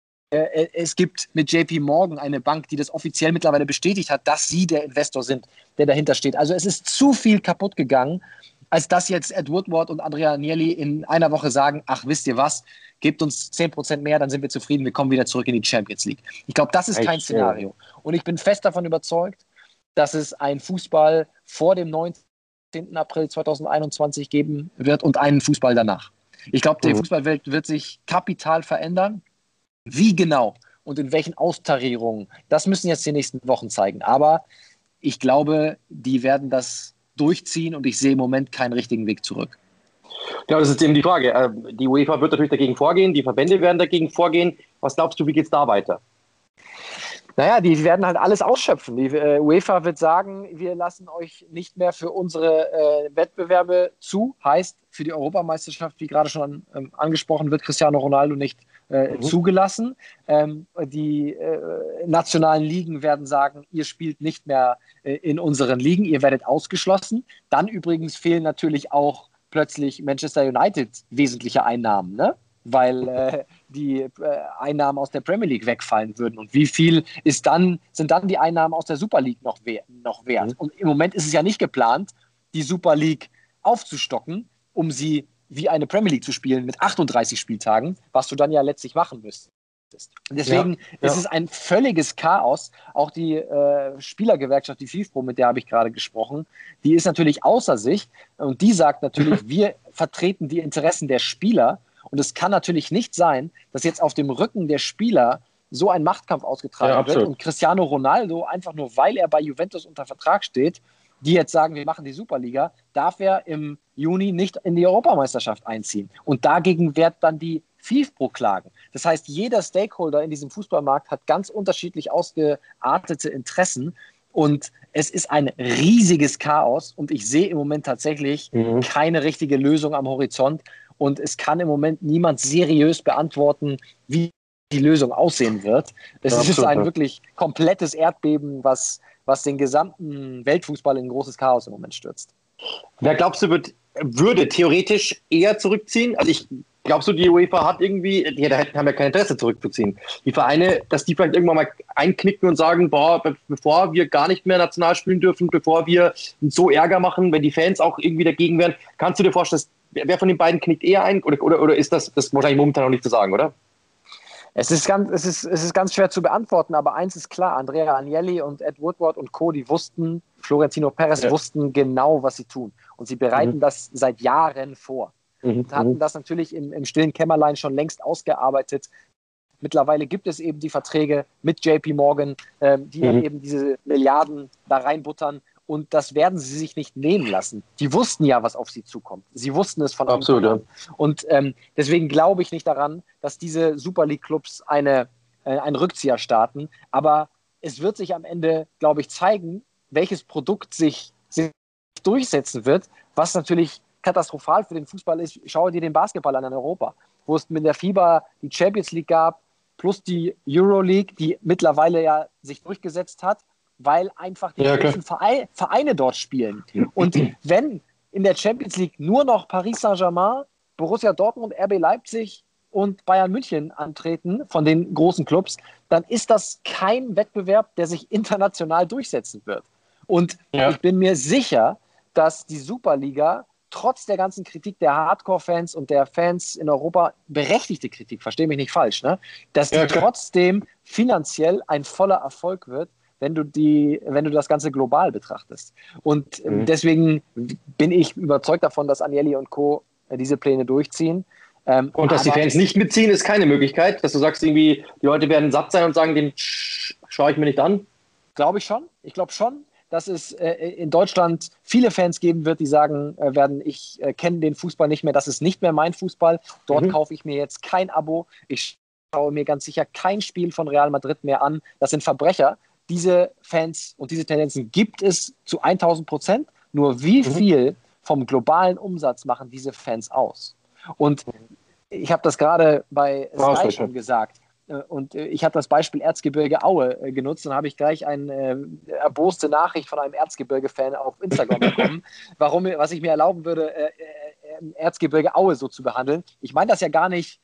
Es gibt mit JP Morgan eine Bank, die das offiziell mittlerweile bestätigt hat, dass sie der Investor sind, der dahinter steht. Also es ist zu viel kaputt gegangen, als dass jetzt Ed Woodward und Andrea Agnelli in einer Woche sagen, ach, wisst ihr was, gebt uns 10% mehr, dann sind wir zufrieden, wir kommen wieder zurück in die Champions League. Ich glaube, das ist kein Szenario. Und ich bin fest davon überzeugt, dass es einen Fußball vor dem 19. April 2021 geben wird und einen Fußball danach. Ich glaube, die Fußballwelt wird sich kapital verändern. Wie genau und in welchen Austarierungen, das müssen jetzt die nächsten Wochen zeigen. Aber ich glaube, die werden das durchziehen und ich sehe im Moment keinen richtigen Weg zurück. Ja, das ist eben die Frage. Die UEFA wird natürlich dagegen vorgehen, die Verbände werden dagegen vorgehen. Was glaubst du, wie geht es da weiter? Naja, die werden halt alles ausschöpfen. Die UEFA wird sagen, wir lassen euch nicht mehr für unsere Wettbewerbe zu. Heißt, für die Europameisterschaft, wie gerade schon angesprochen, wird Cristiano Ronaldo nicht zugelassen. Die nationalen Ligen werden sagen, ihr spielt nicht mehr in unseren Ligen, ihr werdet ausgeschlossen. Dann übrigens fehlen natürlich auch plötzlich Manchester United wesentliche Einnahmen, ne? Weil die Einnahmen aus der Premier League wegfallen würden. Und wie viel sind dann die Einnahmen aus der Super League noch wert? Und im Moment ist es ja nicht geplant, die Super League aufzustocken, um sie wie eine Premier League zu spielen mit 38 Spieltagen, was du dann ja letztlich machen müsstest. Deswegen ist es ein völliges Chaos. Auch die Spielergewerkschaft, die FIFPro, mit der habe ich gerade gesprochen, die ist natürlich außer sich und die sagt natürlich, wir vertreten die Interessen der Spieler. Und es kann natürlich nicht sein, dass jetzt auf dem Rücken der Spieler so ein Machtkampf ausgetragen wird und Cristiano Ronaldo, einfach nur weil er bei Juventus unter Vertrag steht, die jetzt sagen, wir machen die Superliga, darf er im Juni nicht in die Europameisterschaft einziehen. Und dagegen wird dann die FIFPro klagen. Das heißt, jeder Stakeholder in diesem Fußballmarkt hat ganz unterschiedlich ausgeartete Interessen. Und es ist ein riesiges Chaos. Und ich sehe im Moment tatsächlich keine richtige Lösung am Horizont. Und es kann im Moment niemand seriös beantworten, wie die Lösung aussehen wird. Es ist ein wirklich komplettes Erdbeben, was den gesamten Weltfußball in ein großes Chaos im Moment stürzt. Wer glaubst du, würde theoretisch eher zurückziehen? Also glaubst du, die UEFA hat irgendwie, haben ja kein Interesse zurückzuziehen. Die Vereine, dass die vielleicht irgendwann mal einknicken und sagen, bevor wir gar nicht mehr national spielen dürfen, bevor wir so Ärger machen, wenn die Fans auch irgendwie dagegen wären, kannst du dir vorstellen, wer von den beiden knickt eher ein? Oder ist das wahrscheinlich momentan noch nicht zu sagen, oder? Es ist ganz schwer zu beantworten, aber eins ist klar, Andrea Agnelli und Ed Woodward und Co., die wussten, Florentino Perez wussten genau, was sie tun. Und sie bereiten das seit Jahren vor. Und hatten das natürlich im stillen Kämmerlein schon längst ausgearbeitet. Mittlerweile gibt es eben die Verträge mit JP Morgan, die dann eben diese Milliarden da reinbuttern. Und das werden sie sich nicht nehmen lassen. Die wussten ja, was auf sie zukommt. Sie wussten es von Anfang an. Und deswegen glaube ich nicht daran, dass diese Super League-Clubs einen Rückzieher starten. Aber es wird sich am Ende, glaube ich, zeigen, welches Produkt sich durchsetzen wird, was natürlich katastrophal für den Fußball ist. Schau dir den Basketball an in Europa, wo es mit der FIBA die Champions League gab, plus die Euroleague, die mittlerweile ja sich durchgesetzt hat, weil einfach die großen Vereine dort spielen. Und wenn in der Champions League nur noch Paris Saint-Germain, Borussia Dortmund, RB Leipzig und Bayern München antreten von den großen Clubs, dann ist das kein Wettbewerb, der sich international durchsetzen wird. Und ich bin mir sicher, dass die Superliga trotz der ganzen Kritik der Hardcore-Fans und der Fans in Europa, berechtigte Kritik, verstehe mich nicht falsch, ne? Dass die trotzdem finanziell ein voller Erfolg wird, wenn du das Ganze global betrachtest. Und deswegen bin ich überzeugt davon, dass Agnelli und Co. Diese Pläne durchziehen. Und dass die Fans nicht mitziehen, ist keine Möglichkeit, dass du sagst, irgendwie, die Leute werden satt sein und sagen, den schaue ich mir nicht an? Glaube ich schon. Ich glaube schon, dass es in Deutschland viele Fans geben wird, die sagen werden, ich kenne den Fußball nicht mehr, das ist nicht mehr mein Fußball. Dort kaufe ich mir jetzt kein Abo. Ich schaue mir ganz sicher kein Spiel von Real Madrid mehr an. Das sind Verbrecher. Diese Fans und diese Tendenzen gibt es zu 1000%. Nur wie viel vom globalen Umsatz machen diese Fans aus? Und ich habe das gerade bei Sky schon gesagt. Und ich habe das Beispiel Erzgebirge Aue genutzt. Dann habe ich gleich eine erboste Nachricht von einem Erzgebirge-Fan auf Instagram bekommen, was ich mir erlauben würde, Erzgebirge Aue so zu behandeln. Ich meine das ja gar nicht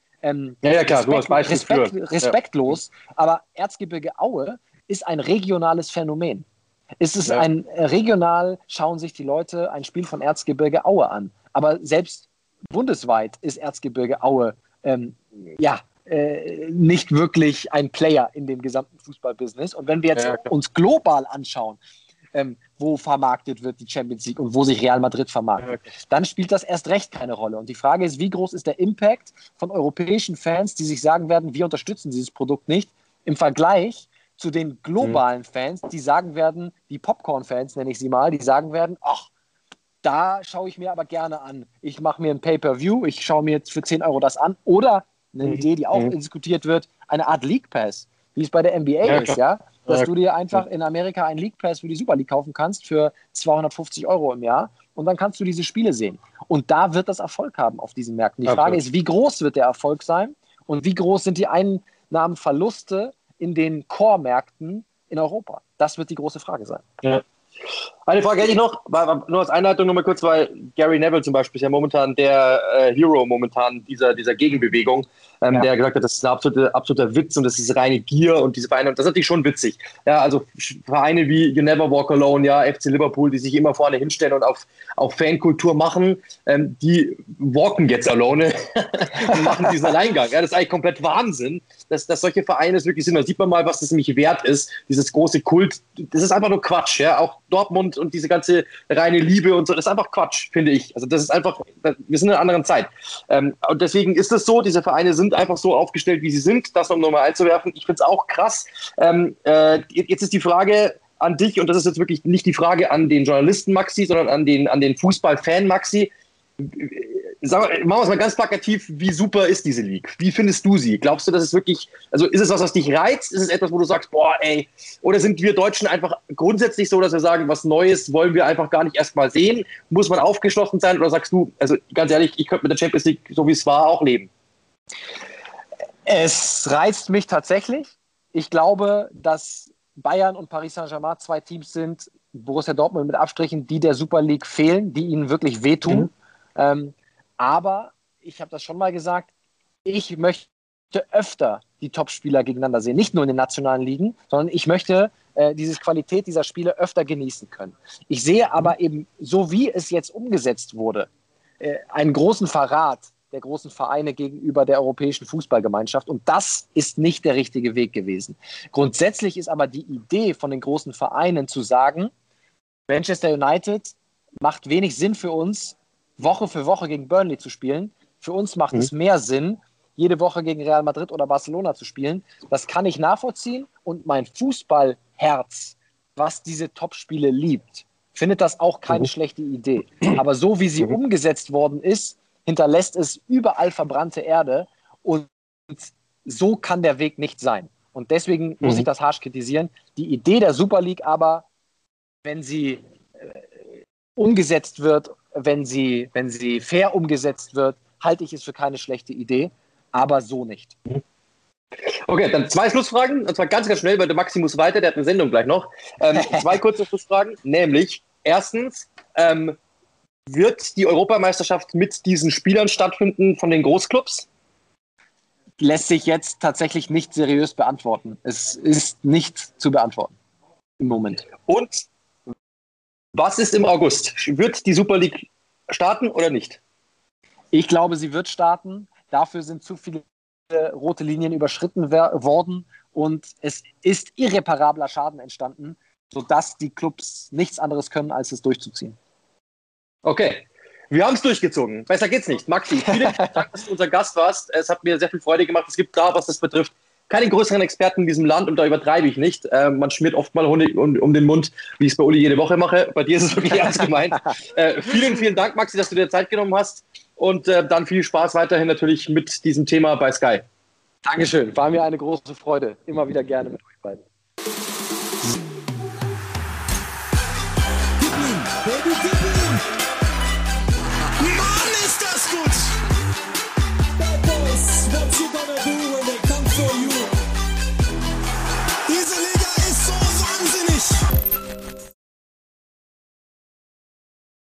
respektlos, aber Erzgebirge Aue ist ein regionales Phänomen. Regional schauen sich die Leute ein Spiel von Erzgebirge Aue an. Aber selbst bundesweit ist Erzgebirge Aue nicht wirklich ein Player in dem gesamten Fußballbusiness. Und wenn wir jetzt uns global anschauen, wo vermarktet wird die Champions League und wo sich Real Madrid vermarktet, dann spielt das erst recht keine Rolle. Und die Frage ist, wie groß ist der Impact von europäischen Fans, die sich sagen werden, wir unterstützen dieses Produkt nicht, Im Vergleich zu den globalen Fans, die sagen werden, die Popcorn-Fans nenne ich sie mal, die sagen werden, ach, da schaue ich mir aber gerne an. Ich mache mir ein Pay-Per-View, ich schaue mir jetzt für 10 Euro das an. Oder eine Idee, die auch diskutiert wird, eine Art League Pass, wie es bei der NBA ist, ja? Dass du dir einfach in Amerika einen League Pass für die Super League kaufen kannst für 250 Euro im Jahr und dann kannst du diese Spiele sehen. Und da wird das Erfolg haben auf diesen Märkten. Die Frage ist, wie groß wird der Erfolg sein und wie groß sind die Einnahmenverluste in den Core-Märkten in Europa? Das wird die große Frage sein. Ja. Eine Frage hätte ich noch, nur als Einleitung noch mal kurz, weil Gary Neville zum Beispiel ist ja momentan der Hero dieser Gegenbewegung, der gesagt hat, das ist ein absoluter Witz und das ist reine Gier und diese Vereine, und das ist natürlich schon witzig. Ja, also Vereine wie You Never Walk Alone, ja, FC Liverpool, die sich immer vorne hinstellen und auf Fankultur machen, die walken jetzt alone und machen diesen Alleingang. Ja, das ist eigentlich komplett Wahnsinn, dass solche Vereine es wirklich sind. Da sieht man mal, was das nämlich wert ist, dieses große Kult. Das ist einfach nur Quatsch, ja, auch Dortmund und diese ganze reine Liebe und so, das ist einfach Quatsch, finde ich. Also das ist einfach, wir sind in einer anderen Zeit. Und deswegen ist es so, diese Vereine sind einfach so aufgestellt, wie sie sind, das um nochmal einzuwerfen. Ich finde es auch krass. Jetzt ist die Frage an dich, und das ist jetzt wirklich nicht die Frage an den Journalisten Maxi, sondern an den Fußballfan Maxi. Machen wir es mal ganz plakativ, wie super ist diese League? Wie findest du sie? Glaubst du, dass es wirklich, also ist es was dich reizt? Ist es etwas, wo du sagst, boah, ey, oder sind wir Deutschen einfach grundsätzlich so, dass wir sagen, was Neues wollen wir einfach gar nicht erst mal sehen? Muss man aufgeschlossen sein? Oder sagst du, also ganz ehrlich, ich könnte mit der Champions League, so wie es war, auch leben? Es reizt mich tatsächlich. Ich glaube, dass Bayern und Paris Saint-Germain 2 Teams sind, Borussia Dortmund mit Abstrichen, die der Super League fehlen, die ihnen wirklich wehtun. Aber ich habe das schon mal gesagt, ich möchte öfter die Top-Spieler gegeneinander sehen. Nicht nur in den nationalen Ligen, sondern ich möchte diese Qualität dieser Spiele öfter genießen können. Ich sehe aber eben, so wie es jetzt umgesetzt wurde, einen großen Verrat der großen Vereine gegenüber der europäischen Fußballgemeinschaft. Und das ist nicht der richtige Weg gewesen. Grundsätzlich ist aber die Idee von den großen Vereinen zu sagen, Manchester United macht wenig Sinn für uns, Woche für Woche gegen Burnley zu spielen. Für uns macht es mehr Sinn, jede Woche gegen Real Madrid oder Barcelona zu spielen. Das kann ich nachvollziehen und mein Fußballherz, was diese Topspiele liebt, findet das auch keine schlechte Idee. Aber so wie sie umgesetzt worden ist, hinterlässt es überall verbrannte Erde und so kann der Weg nicht sein. Und deswegen muss ich das harsch kritisieren. Die Idee der Super League aber, wenn sie umgesetzt wird, wenn sie fair umgesetzt wird, halte ich es für keine schlechte Idee, aber so nicht. Okay, dann 2 Schlussfragen, und zwar ganz, ganz schnell, weil der Maxi muss weiter, der hat eine Sendung gleich noch. 2 kurze Schlussfragen, nämlich erstens, wird die Europameisterschaft mit diesen Spielern stattfinden von den Großclubs? Lässt sich jetzt tatsächlich nicht seriös beantworten. Es ist nicht zu beantworten im Moment. Und was ist im August? Wird die Super League starten oder nicht? Ich glaube, sie wird starten. Dafür sind zu viele rote Linien überschritten worden und es ist irreparabler Schaden entstanden, sodass die Clubs nichts anderes können, als es durchzuziehen. Okay, wir haben es durchgezogen. Besser geht's nicht. Maxi, vielen Dank, dass du unser Gast warst. Es hat mir sehr viel Freude gemacht. Es gibt da, was das betrifft, keine größeren Experten in diesem Land und da übertreibe ich nicht. Man schmiert oft mal Honig um den Mund, wie ich es bei Uli jede Woche mache. Bei dir ist es wirklich ernst gemeint. Vielen, vielen Dank, Maxi, dass du dir Zeit genommen hast und dann viel Spaß weiterhin natürlich mit diesem Thema bei Sky. Dankeschön, war mir eine große Freude. Immer wieder gerne mit euch beiden.